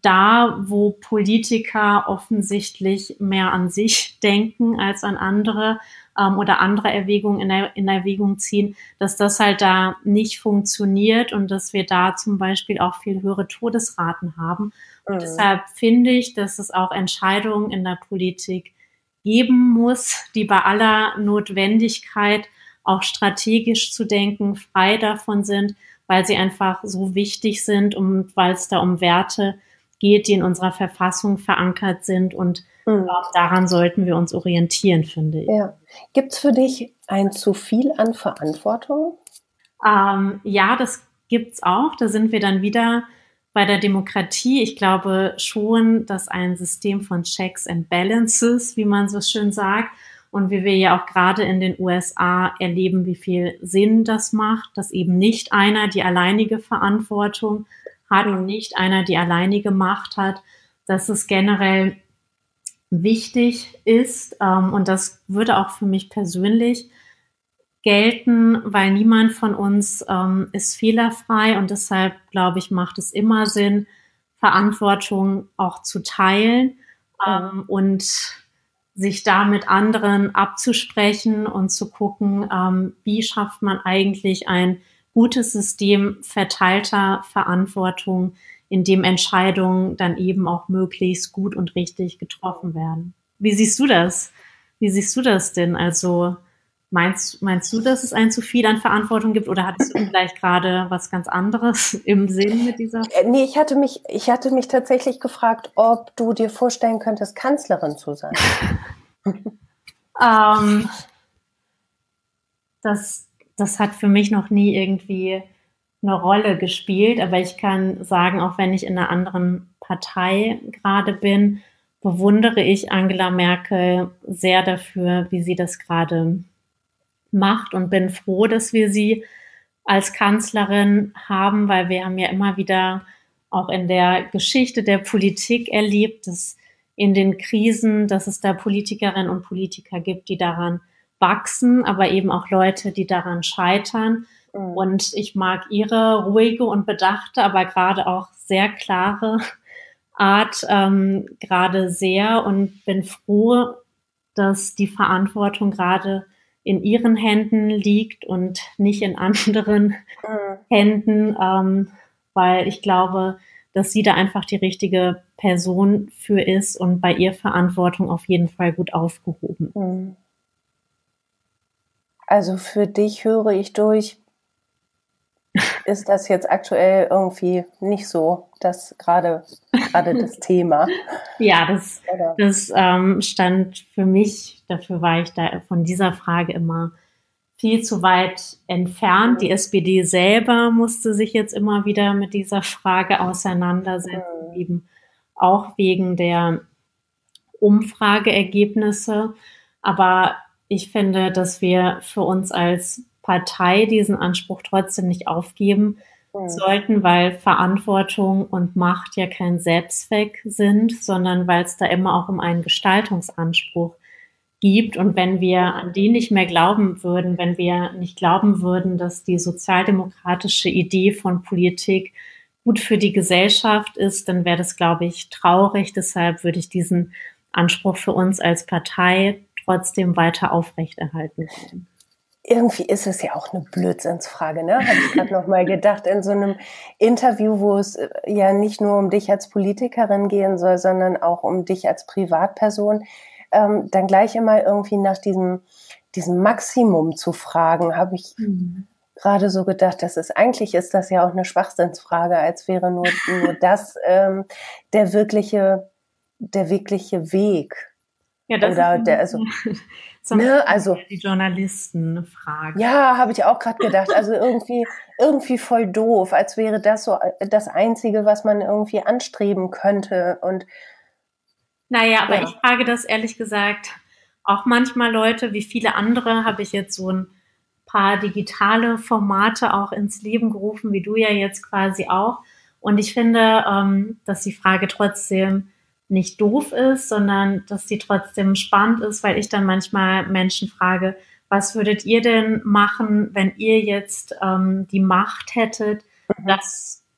da, wo Politiker offensichtlich mehr an sich denken als an andere ähm, oder andere Erwägungen in, der, in Erwägung ziehen, dass das halt da nicht funktioniert und dass wir da zum Beispiel auch viel höhere Todesraten haben. Und mhm. deshalb finde ich, dass es auch Entscheidungen in der Politik geben muss, die bei aller Notwendigkeit auch strategisch zu denken, frei davon sind, weil sie einfach so wichtig sind und weil es da um Werte geht, die in unserer Verfassung verankert sind und mhm. auch daran sollten wir uns orientieren, finde ich. Ja. Gibt es für dich ein zu viel an Verantwortung? Ähm, ja, das gibt's auch. Da sind wir dann wieder bei der Demokratie. Ich glaube schon, dass ein System von Checks and Balances, wie man so schön sagt, und wie wir ja auch gerade in den U S A erleben, wie viel Sinn das macht, dass eben nicht einer die alleinige Verantwortung hat und nicht einer die alleinige Macht hat, dass es generell wichtig ist. Ähm, und das würde auch für mich persönlich gelten, weil niemand von uns ähm, ist fehlerfrei und deshalb, glaube ich, macht es immer Sinn, Verantwortung auch zu teilen ähm, und sich da mit anderen abzusprechen und zu gucken, ähm, wie schafft man eigentlich ein gutes System verteilter Verantwortung, in dem Entscheidungen dann eben auch möglichst gut und richtig getroffen werden. Wie siehst du das? Wie siehst du das denn? Also meinst, meinst du, dass es ein zu viel an Verantwortung gibt oder hattest du vielleicht gerade was ganz anderes im Sinn mit dieser? Nee, ich hatte mich, ich hatte mich tatsächlich gefragt, ob du dir vorstellen könntest, Kanzlerin zu sein. ähm, das, das hat für mich noch nie irgendwie eine Rolle gespielt, aber ich kann sagen, auch wenn ich in einer anderen Partei gerade bin, bewundere ich Angela Merkel sehr dafür, wie sie das gerade macht und bin froh, dass wir sie als Kanzlerin haben, weil wir haben ja immer wieder auch in der Geschichte der Politik erlebt, dass in den Krisen, dass es da Politikerinnen und Politiker gibt, die daran wachsen, aber eben auch Leute, die daran scheitern. Mhm. Und ich mag ihre ruhige und bedachte, aber gerade auch sehr klare Art ähm, gerade sehr und bin froh, dass die Verantwortung gerade in ihren Händen liegt und nicht in anderen mhm. Händen, ähm, weil ich glaube, dass sie da einfach die richtige Person für ist und bei ihr Verantwortung auf jeden Fall gut aufgehoben. Mhm. Also für dich höre ich durch, ist das jetzt aktuell irgendwie nicht so, das gerade gerade das Thema? Ja, das, das ähm, stand für mich, dafür war ich da von dieser Frage immer viel zu weit entfernt. Die S P D selber musste sich jetzt immer wieder mit dieser Frage auseinandersetzen, mhm. eben auch wegen der Umfrageergebnisse. Aber ich finde, dass wir für uns als Partei diesen Anspruch trotzdem nicht aufgeben mhm. sollten, weil Verantwortung und Macht ja kein Selbstzweck sind, sondern weil es da immer auch um einen Gestaltungsanspruch gibt. Und wenn wir an den nicht mehr glauben würden, wenn wir nicht glauben würden, dass die sozialdemokratische Idee von Politik gut für die Gesellschaft ist, dann wäre das, glaube ich, traurig. Deshalb würde ich diesen Anspruch für uns als Partei trotzdem weiter aufrechterhalten wollen. Irgendwie ist es ja auch eine Blödsinnsfrage, ne? Habe ich gerade noch mal gedacht, in so einem Interview, wo es ja nicht nur um dich als Politikerin gehen soll, sondern auch um dich als Privatperson, ähm, dann gleich immer irgendwie nach diesem, diesem Maximum zu fragen, habe ich mhm. gerade so gedacht, das ist, eigentlich ist das ja auch eine Schwachsinnsfrage, als wäre nur, nur das ähm, der wirkliche, der wirkliche Weg. Ja, das Oder ist der, also, zum ne, also die Journalistenfrage. Ja, habe ich auch gerade gedacht. Also irgendwie, irgendwie voll doof, als wäre das so das Einzige, was man irgendwie anstreben könnte. Und naja, aber ja. Ich frage das ehrlich gesagt auch manchmal Leute, wie viele andere habe ich jetzt so ein paar digitale Formate auch ins Leben gerufen, wie du ja jetzt quasi auch. Und ich finde, ähm, dass die Frage trotzdem nicht doof ist, sondern dass sie trotzdem spannend ist, weil ich dann manchmal Menschen frage, was würdet ihr denn machen, wenn ihr jetzt ähm, die Macht hättet, das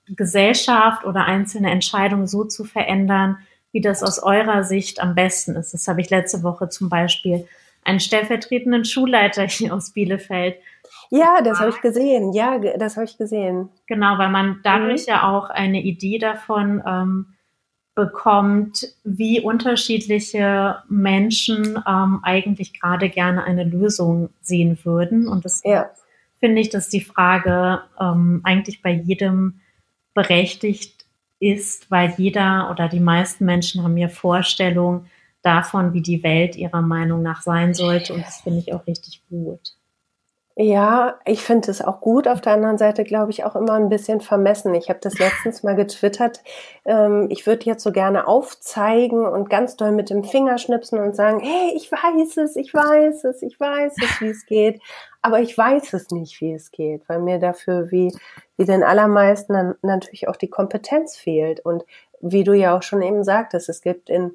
Gesellschaft oder einzelne Entscheidungen so zu verändern, wie das aus eurer Sicht am besten ist. Das habe ich letzte Woche zum Beispiel einen stellvertretenden Schulleiter hier aus Bielefeld. Ja, das habe ich gesehen. Ja, das habe ich gesehen. Genau, weil man dadurch mhm. ja auch eine Idee davon ähm, bekommt, wie unterschiedliche Menschen ähm, eigentlich gerade gerne eine Lösung sehen würden. Und das ja. finde ich, dass die Frage ähm, eigentlich bei jedem berechtigt ist, weil jeder oder die meisten Menschen haben ja Vorstellungen davon, wie die Welt ihrer Meinung nach sein sollte. Und das finde ich auch richtig gut. Ja, ich finde es auch gut. Auf der anderen Seite glaube ich auch immer ein bisschen vermessen. Ich habe das letztens mal getwittert. Ähm, ich würde jetzt so gerne aufzeigen und ganz doll mit dem Finger schnipsen und sagen, hey, ich weiß es, ich weiß es, ich weiß es, wie es geht. Aber ich weiß es nicht, wie es geht, weil mir dafür wie, wie den allermeisten dann natürlich auch die Kompetenz fehlt. Und wie du ja auch schon eben sagtest, es gibt in,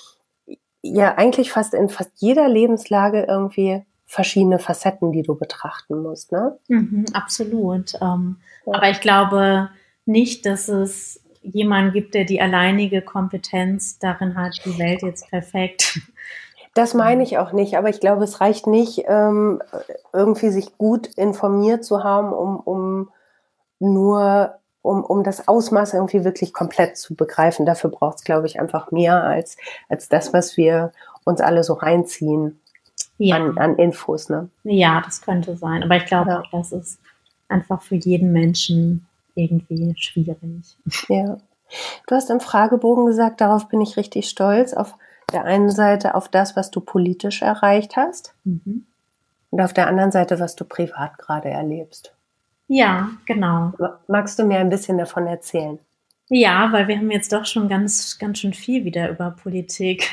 ja, eigentlich fast in fast jeder Lebenslage irgendwie verschiedene Facetten, die du betrachten musst, ne? Mhm, absolut. Ähm, ja. Aber ich glaube nicht, dass es jemanden gibt, der die alleinige Kompetenz darin hat, die Welt jetzt perfekt. Das meine ich auch nicht, aber ich glaube, es reicht nicht, ähm, irgendwie sich gut informiert zu haben, um, um nur, um, um das Ausmaß irgendwie wirklich komplett zu begreifen. Dafür braucht es, glaube ich, einfach mehr als, als das, was wir uns alle so reinziehen. Ja. An, an Infos, ne? Ja, das könnte sein. Aber ich glaube, ja. das ist einfach für jeden Menschen irgendwie schwierig. Ja. Du hast im Fragebogen gesagt, darauf bin ich richtig stolz. Auf der einen Seite auf das, was du politisch erreicht hast. Mhm. Und auf der anderen Seite, was du privat gerade erlebst. Ja, genau. Magst du mir ein bisschen davon erzählen? Ja, weil wir haben jetzt doch schon ganz, ganz schön viel wieder über Politik.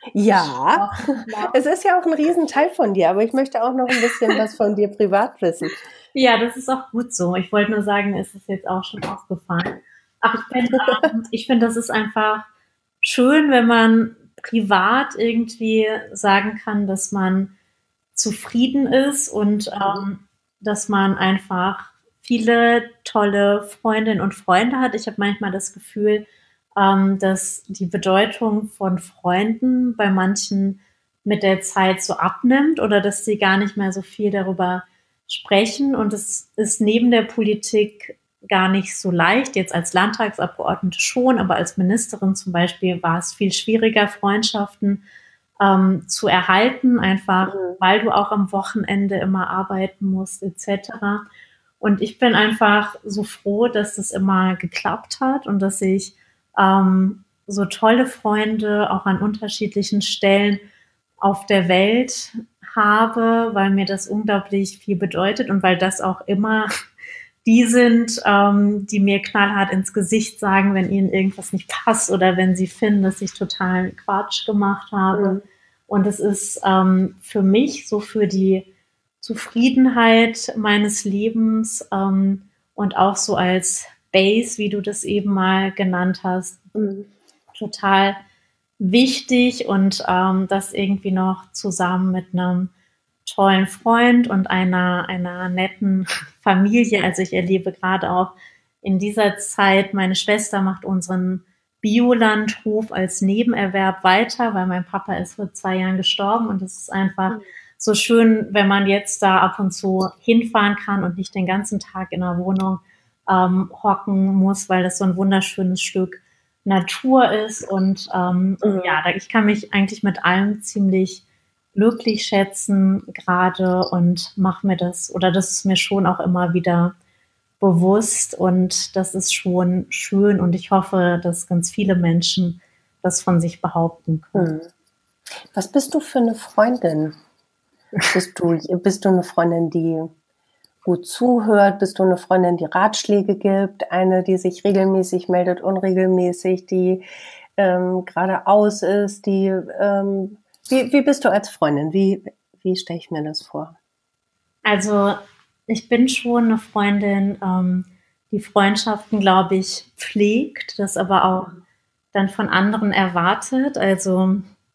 Ja, es ist ja auch ein Riesenteil von dir, aber ich möchte auch noch ein bisschen was von dir privat wissen. Ja, das ist auch gut so. Ich wollte nur sagen, ist es jetzt auch schon aufgefallen. Ach, ich finde, ähm, ich finde, das ist einfach schön, wenn man privat irgendwie sagen kann, dass man zufrieden ist und ähm, dass man einfach viele tolle Freundinnen und Freunde hat. Ich habe manchmal das Gefühl, ähm, dass die Bedeutung von Freunden bei manchen mit der Zeit so abnimmt oder dass sie gar nicht mehr so viel darüber sprechen. Und es ist neben der Politik gar nicht so leicht, jetzt als Landtagsabgeordnete schon, aber als Ministerin zum Beispiel war es viel schwieriger, Freundschaften ähm, zu erhalten, einfach mhm. weil du auch am Wochenende immer arbeiten musst et cetera. Und ich bin einfach so froh, dass das immer geklappt hat und dass ich ähm, so tolle Freunde auch an unterschiedlichen Stellen auf der Welt habe, weil mir das unglaublich viel bedeutet und weil das auch immer die sind, ähm, die mir knallhart ins Gesicht sagen, wenn ihnen irgendwas nicht passt oder wenn sie finden, dass ich total Quatsch gemacht habe. Mhm. Und es ist ähm, für mich so für die Zufriedenheit meines Lebens ähm, und auch so als Base, wie du das eben mal genannt hast, mhm. total wichtig und ähm, das irgendwie noch zusammen mit einem tollen Freund und einer, einer netten Familie. Also ich erlebe gerade auch in dieser Zeit, meine Schwester macht unseren Biolandhof als Nebenerwerb weiter, weil mein Papa ist vor zwei Jahren gestorben und es ist einfach mhm. so schön, wenn man jetzt da ab und zu hinfahren kann und nicht den ganzen Tag in der Wohnung ähm, hocken muss, weil das so ein wunderschönes Stück Natur ist und ähm, mhm. ja, ich kann mich eigentlich mit allem ziemlich glücklich schätzen gerade und mache mir das, oder das ist mir schon auch immer wieder bewusst und das ist schon schön und ich hoffe, dass ganz viele Menschen das von sich behaupten können. Was bist du für eine Freundin? Bist du, bist du eine Freundin, die gut zuhört? Bist du eine Freundin, die Ratschläge gibt? Eine, die sich regelmäßig meldet, unregelmäßig, die ähm, geradeaus ist, die ähm, Wie, wie bist du als Freundin? Wie, wie stelle ich mir das vor? Also ich bin schon eine Freundin, ähm, die Freundschaften, glaube ich, pflegt, das aber auch dann von anderen erwartet. Also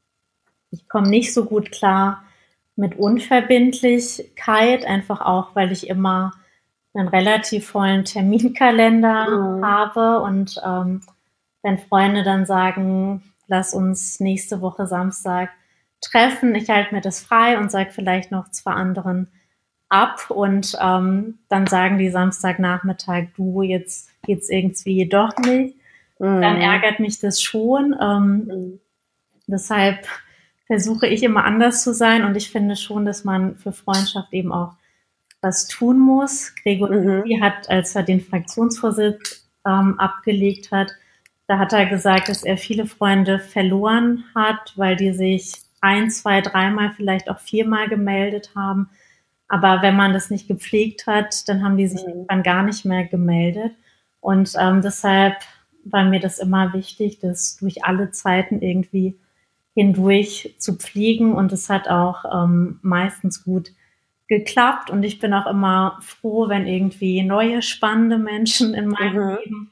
ich komme nicht so gut klar mit Unverbindlichkeit, einfach auch, weil ich immer einen relativ vollen Terminkalender Mhm. habe und ähm, wenn Freunde dann sagen, lass uns nächste Woche Samstag treffen, ich halte mir das frei und sage vielleicht noch zwei anderen ab und ähm, dann sagen die Samstagnachmittag, du, jetzt geht's irgendwie doch nicht. Dann Mhm. ärgert mich das schon. Ähm, Mhm. deshalb versuche ich immer anders zu sein und ich finde schon, dass man für Freundschaft eben auch was tun muss. Gregor Mhm. Gysi hat, als er den Fraktionsvorsitz ähm, abgelegt hat, da hat er gesagt, dass er viele Freunde verloren hat, weil die sich ein, zwei, dreimal, vielleicht auch viermal gemeldet haben. Aber wenn man das nicht gepflegt hat, dann haben die sich Mhm. dann gar nicht mehr gemeldet. Und ähm, deshalb war mir das immer wichtig, das durch alle Zeiten irgendwie hindurch zu pflegen. Und es hat auch ähm, meistens gut geklappt. Und ich bin auch immer froh, wenn irgendwie neue spannende Menschen in meinem Mhm. Leben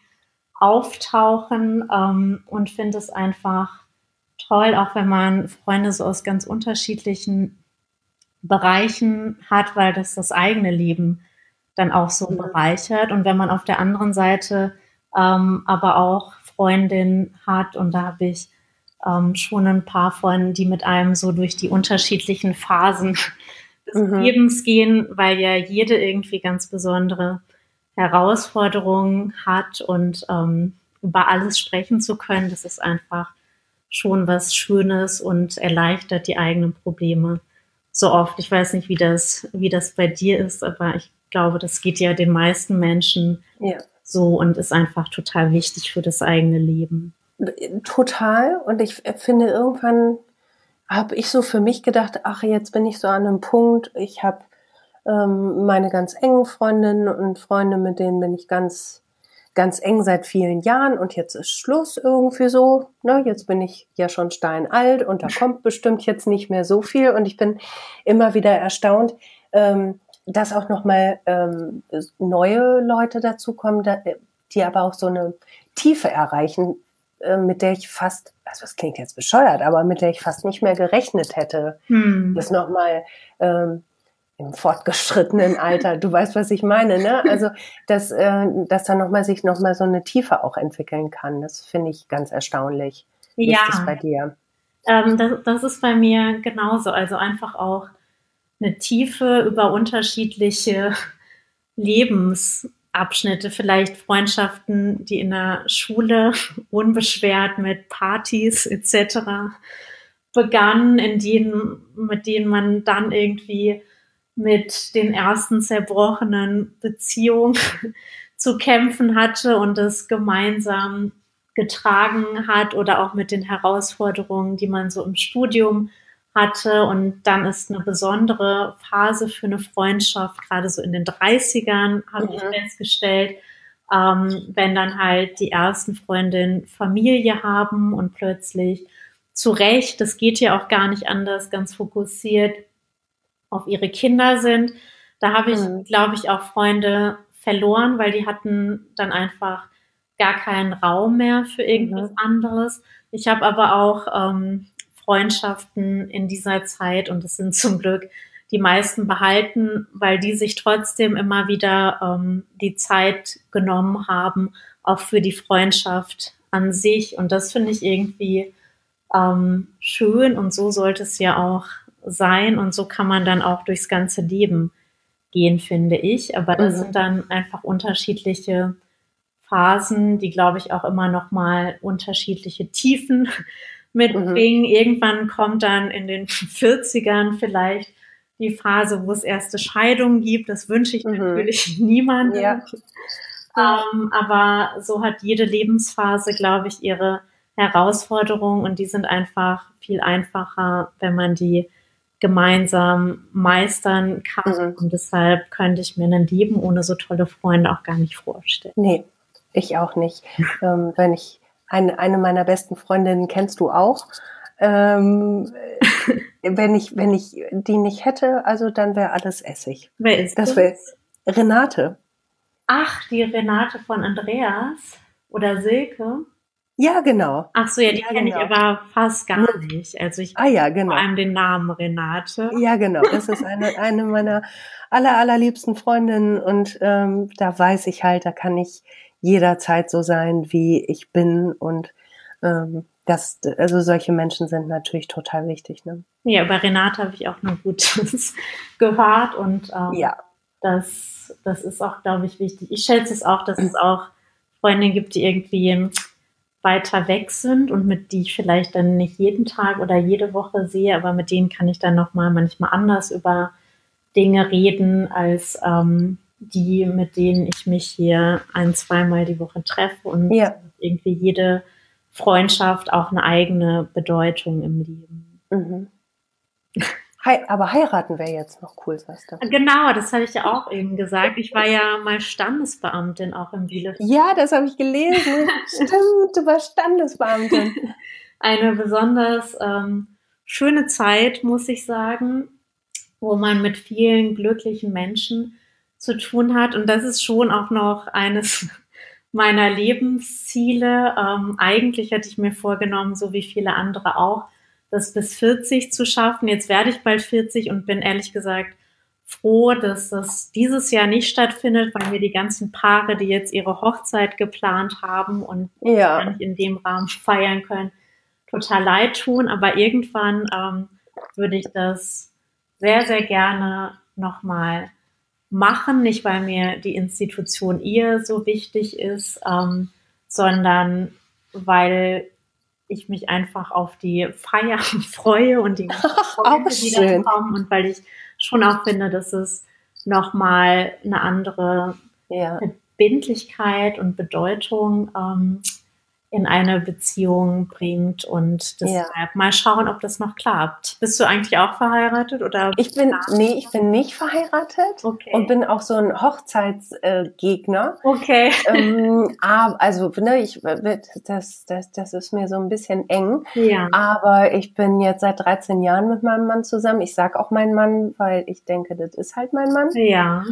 auftauchen ähm, und finde es einfach toll, auch wenn man Freunde so aus ganz unterschiedlichen Bereichen hat, weil das das eigene Leben dann auch so Mhm. bereichert. Und wenn man auf der anderen Seite ähm, aber auch Freundinnen hat, und da habe ich ähm, schon ein paar Freunde, die mit einem so durch die unterschiedlichen Phasen des Mhm. Lebens gehen, weil ja jede irgendwie ganz besondere Herausforderungen hat und ähm, über alles sprechen zu können, das ist einfach schon was Schönes und erleichtert die eigenen Probleme so oft. Ich weiß nicht, wie das, wie das bei dir ist, aber ich glaube, das geht ja den meisten Menschen Ja. so und ist einfach total wichtig für das eigene Leben. Total. Und ich finde, irgendwann habe ich so für mich gedacht, ach, jetzt bin ich so an einem Punkt, ich habe ähm, meine ganz engen Freundinnen und Freunde, mit denen bin ich ganz, ganz eng seit vielen Jahren und jetzt ist Schluss irgendwie so. Ne? Jetzt bin ich ja schon steinalt und da kommt bestimmt jetzt nicht mehr so viel und ich bin immer wieder erstaunt, ähm, dass auch nochmal ähm, neue Leute dazukommen, da, die aber auch so eine Tiefe erreichen, äh, mit der ich fast, also das klingt jetzt bescheuert, aber mit der ich fast nicht mehr gerechnet hätte, Hm. das nochmal ähm, im fortgeschrittenen Alter, du weißt, was ich meine, ne? Also, dass, äh, dass da nochmal sich nochmal so eine Tiefe auch entwickeln kann. Das finde ich ganz erstaunlich. Wie ist das Ja, bei dir? ähm, das, das ist bei mir genauso. Also einfach auch eine Tiefe über unterschiedliche Lebensabschnitte, vielleicht Freundschaften, die in der Schule unbeschwert mit Partys et cetera begannen, in denen, mit denen man dann irgendwie mit den ersten zerbrochenen Beziehungen zu kämpfen hatte und es gemeinsam getragen hat oder auch mit den Herausforderungen, die man so im Studium hatte. Und dann ist eine besondere Phase für eine Freundschaft, gerade so in den dreißigern, habe ich Mhm. festgestellt, ähm, wenn dann halt die ersten Freundinnen Familie haben und plötzlich zu Recht, das geht ja auch gar nicht anders, ganz fokussiert auf ihre Kinder sind. Da habe ich, Mhm. glaube ich, auch Freunde verloren, weil die hatten dann einfach gar keinen Raum mehr für irgendwas Mhm. anderes. Ich habe aber auch ähm, Freundschaften in dieser Zeit und es sind zum Glück die meisten behalten, weil die sich trotzdem immer wieder ähm, die Zeit genommen haben, auch für die Freundschaft an sich. Und das finde ich irgendwie ähm, schön und so sollte es ja auch sein und so kann man dann auch durchs ganze Leben gehen, finde ich. Aber das Mhm. sind dann einfach unterschiedliche Phasen, die, glaube ich, auch immer noch mal unterschiedliche Tiefen Mhm. mitbringen. Irgendwann kommt dann in den vierzigern vielleicht die Phase, wo es erste Scheidungen gibt. Das wünsche ich Mhm. natürlich niemandem. Ja. Ja. Ähm, aber so hat jede Lebensphase, glaube ich, ihre Herausforderungen und die sind einfach viel einfacher, wenn man die gemeinsam meistern kann. Mhm. Und deshalb könnte ich mir ein Leben ohne so tolle Freunde auch gar nicht vorstellen. Nee, ich auch nicht. Ähm, wenn ich eine, eine meiner besten Freundinnen kennst du auch. Ähm, wenn ich, wenn ich die nicht hätte, also dann wäre alles Essig. Wer ist Das wäre das? Renate. Ach, die Renate von Andreas oder Silke. Ja, genau. Ach so, ja, die Ja, kenne ich genau. aber fast gar Nur, nicht. Also ich ah ja, vor genau. allem den Namen Renate. Ja, genau. Das ist eine, eine meiner aller, allerliebsten Freundinnen und ähm, da weiß ich halt, da kann ich jederzeit so sein, wie ich bin und ähm, das, also solche Menschen sind natürlich total wichtig, ne? Ja, über Renate habe ich auch nur Gutes gehört und ähm, Ja. das, das ist auch, glaube ich, wichtig. Ich schätze es auch, dass es auch Freundinnen gibt, die irgendwie weiter weg sind und mit die ich vielleicht dann nicht jeden Tag oder jede Woche sehe, aber mit denen kann ich dann nochmal manchmal anders über Dinge reden als ähm, die, mit denen ich mich hier ein, zweimal die Woche treffe und Ja. irgendwie jede Freundschaft auch eine eigene Bedeutung im Leben. Mhm. Hei- aber heiraten wäre jetzt noch cool, sagst du. Genau, das habe ich ja auch eben gesagt. Ich war ja mal Standesbeamtin auch in Bielefeld. Ja, das habe ich gelesen. Stimmt, du warst Standesbeamtin. Eine besonders ähm, schöne Zeit, muss ich sagen, wo man mit vielen glücklichen Menschen zu tun hat. Und das ist schon auch noch eines meiner Lebensziele. Ähm, eigentlich hätte ich mir vorgenommen, so wie viele andere auch, das bis vierzig zu schaffen. Jetzt werde ich bald vierzig und bin ehrlich gesagt froh, dass das dieses Jahr nicht stattfindet, weil mir die ganzen Paare, die jetzt ihre Hochzeit geplant haben und Ja. gar nicht in dem Rahmen feiern können, total leid tun. Aber irgendwann ähm, würde ich das sehr, sehr gerne nochmal machen, nicht weil mir die Institution Ehe so wichtig ist, ähm, sondern weil ich mich einfach auf die Feier freue und die Auch Momente, die dann schön. kommen und weil ich schon auch finde, dass es nochmal eine andere Ja. Verbindlichkeit und Bedeutung ähm, in eine Beziehung bringt und deshalb Ja. mal schauen, ob das noch klappt. Bist du eigentlich auch verheiratet oder? Ich bin, nee, ich bin nicht verheiratet Okay. und bin auch so ein Hochzeitsgegner. Okay. Ähm, aber, also, ne, ich, das, das, das ist mir so ein bisschen eng. Ja. Aber ich bin jetzt seit dreizehn Jahren mit meinem Mann zusammen. Ich sag auch mein Mann, weil ich denke, das ist halt mein Mann. Ja.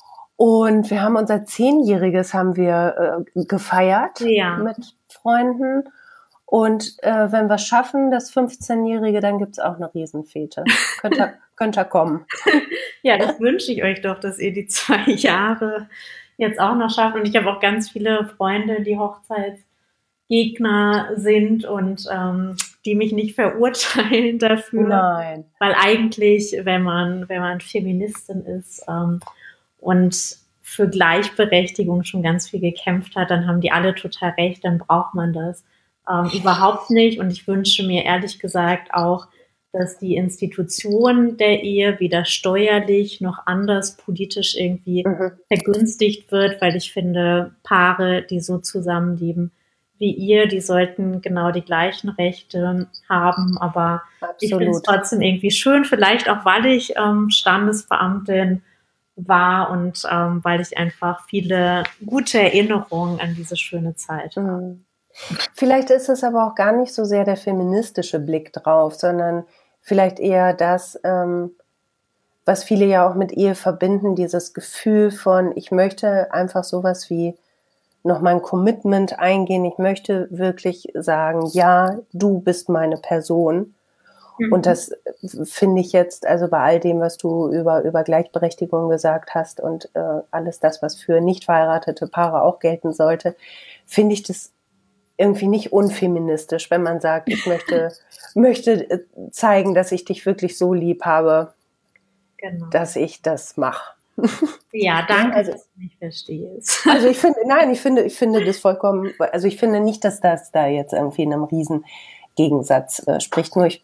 Und wir haben unser Zehnjähriges haben wir äh, gefeiert Ja. mit Freunden. Und äh, wenn wir schaffen, das fünfzehnjährige, dann gibt's auch eine Riesenfete. Könnt ihr, könnt ihr kommen. Ja, das wünsche ich euch doch, dass ihr die zwei Jahre jetzt auch noch schafft. Und ich habe auch ganz viele Freunde, die Hochzeitsgegner sind und ähm, die mich nicht verurteilen dafür. Nein. Weil eigentlich, wenn man, wenn man Feministin ist ähm, und für Gleichberechtigung schon ganz viel gekämpft hat, dann haben die alle total recht, dann braucht man das ähm, überhaupt nicht. Und ich wünsche mir ehrlich gesagt auch, dass die Institution der Ehe weder steuerlich noch anders politisch irgendwie Mhm. vergünstigt wird, weil ich finde, Paare, die so zusammenleben wie ihr, die sollten genau die gleichen Rechte haben, aber ich finde es Absolut. trotzdem irgendwie schön, vielleicht auch, weil ich ähm, Standesbeamtin war und ähm, weil ich einfach viele gute Erinnerungen an diese schöne Zeit habe. Mhm. Vielleicht ist es aber auch gar nicht so sehr der feministische Blick drauf, sondern vielleicht eher das, ähm, was viele ja auch mit Ehe verbinden, dieses Gefühl von, ich möchte einfach sowas wie noch mal ein Commitment eingehen. Ich möchte wirklich sagen, ja, du bist meine Person. Mhm. Und das finde ich jetzt, also bei all dem, was du über, über Gleichberechtigung gesagt hast und äh, alles das, was für nicht verheiratete Paare auch gelten sollte, finde ich das irgendwie nicht unfeministisch, wenn man sagt, ich möchte, möchte zeigen, dass ich dich wirklich so lieb habe, Genau. dass ich das mache. Ja, danke, Also- dass du mich verstehst. Also ich finde, nein, ich finde, ich finde das vollkommen, also ich finde nicht, dass das da jetzt irgendwie in einem riesen Gegensatz äh, spricht. Nur ich,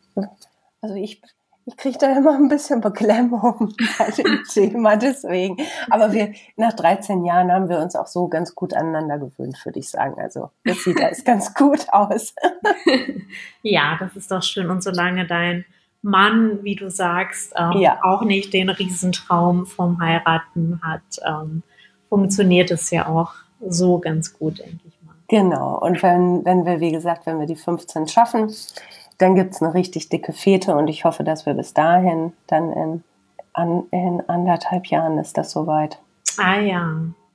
also ich, ich kriege da immer ein bisschen Beklemmung bei dem Thema, deswegen. Aber wir, nach dreizehn Jahren haben wir uns auch so ganz gut aneinander gewöhnt, würde ich sagen. Also das sieht alles ganz gut aus. Ja, das ist doch schön. Und solange dein Mann, wie du sagst, ähm, Ja. auch nicht den Riesentraum vom Heiraten hat, ähm, funktioniert es ja auch so ganz gut, denke ich mal. Genau. Und wenn, wenn wir, wie gesagt, wenn wir die fünfzehn schaffen, dann gibt's eine richtig dicke Fete und ich hoffe, dass wir bis dahin, dann in, an, in anderthalb Jahren ist das soweit. Ah ja.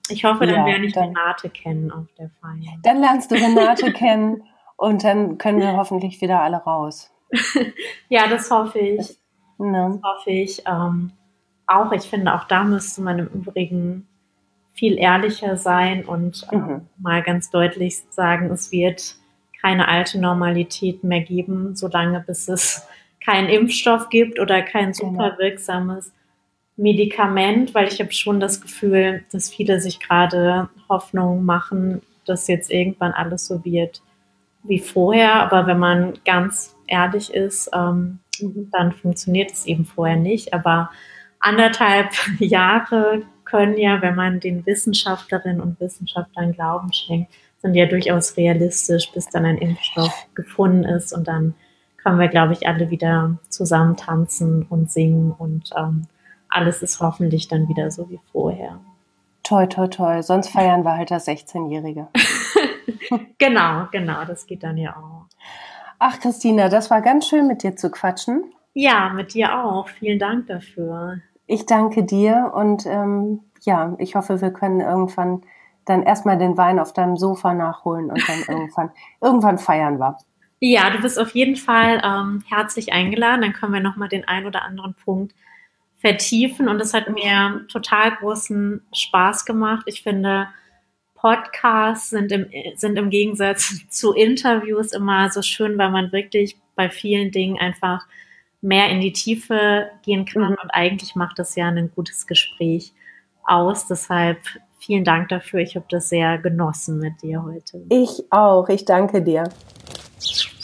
Ich hoffe, dann Ja, werde ich dann, Renate kennen auf der Feier. dann lernst du Renate kennen und dann können wir hoffentlich wieder alle raus. Ja, das hoffe ich. Das, ne? Das hoffe ich ähm, auch. Ich finde, auch da müsste man im Übrigen viel ehrlicher sein und ähm, Mhm. mal ganz deutlich sagen, es wird keine alte Normalität mehr geben, solange bis es keinen Impfstoff gibt oder kein super Genau. wirksames Medikament, weil ich habe schon das Gefühl, dass viele sich gerade Hoffnung machen, dass jetzt irgendwann alles so wird wie vorher. Aber wenn man ganz ehrlich ist, ähm, Mhm. dann funktioniert es eben vorher nicht. Aber anderthalb Jahre können ja, wenn man den Wissenschaftlerinnen und Wissenschaftlern Glauben schenkt, sind ja durchaus realistisch, bis dann ein Impfstoff gefunden ist. Und dann können wir, glaube ich, alle wieder zusammen tanzen und singen und ähm, alles ist hoffentlich dann wieder so wie vorher. Toi, toi, toi. Sonst feiern wir halt das sechzehnjährige. Genau, genau, das geht dann ja auch. Ach, Christina, das war ganz schön, mit dir zu quatschen. Ja, mit dir auch. Vielen Dank dafür. Ich danke dir und ähm, ja, ich hoffe, wir können irgendwann dann erstmal den Wein auf deinem Sofa nachholen und dann irgendwann, irgendwann feiern wir. Ja, du bist auf jeden Fall ähm, herzlich eingeladen. Dann können wir nochmal den einen oder anderen Punkt vertiefen. Und es hat mir total großen Spaß gemacht. Ich finde, Podcasts sind im, sind im Gegensatz zu Interviews immer so schön, weil man wirklich bei vielen Dingen einfach mehr in die Tiefe gehen kann. Mhm. Und eigentlich macht das ja ein gutes Gespräch aus. Deshalb vielen Dank dafür. Ich habe das sehr genossen mit dir heute. Ich auch. Ich danke dir.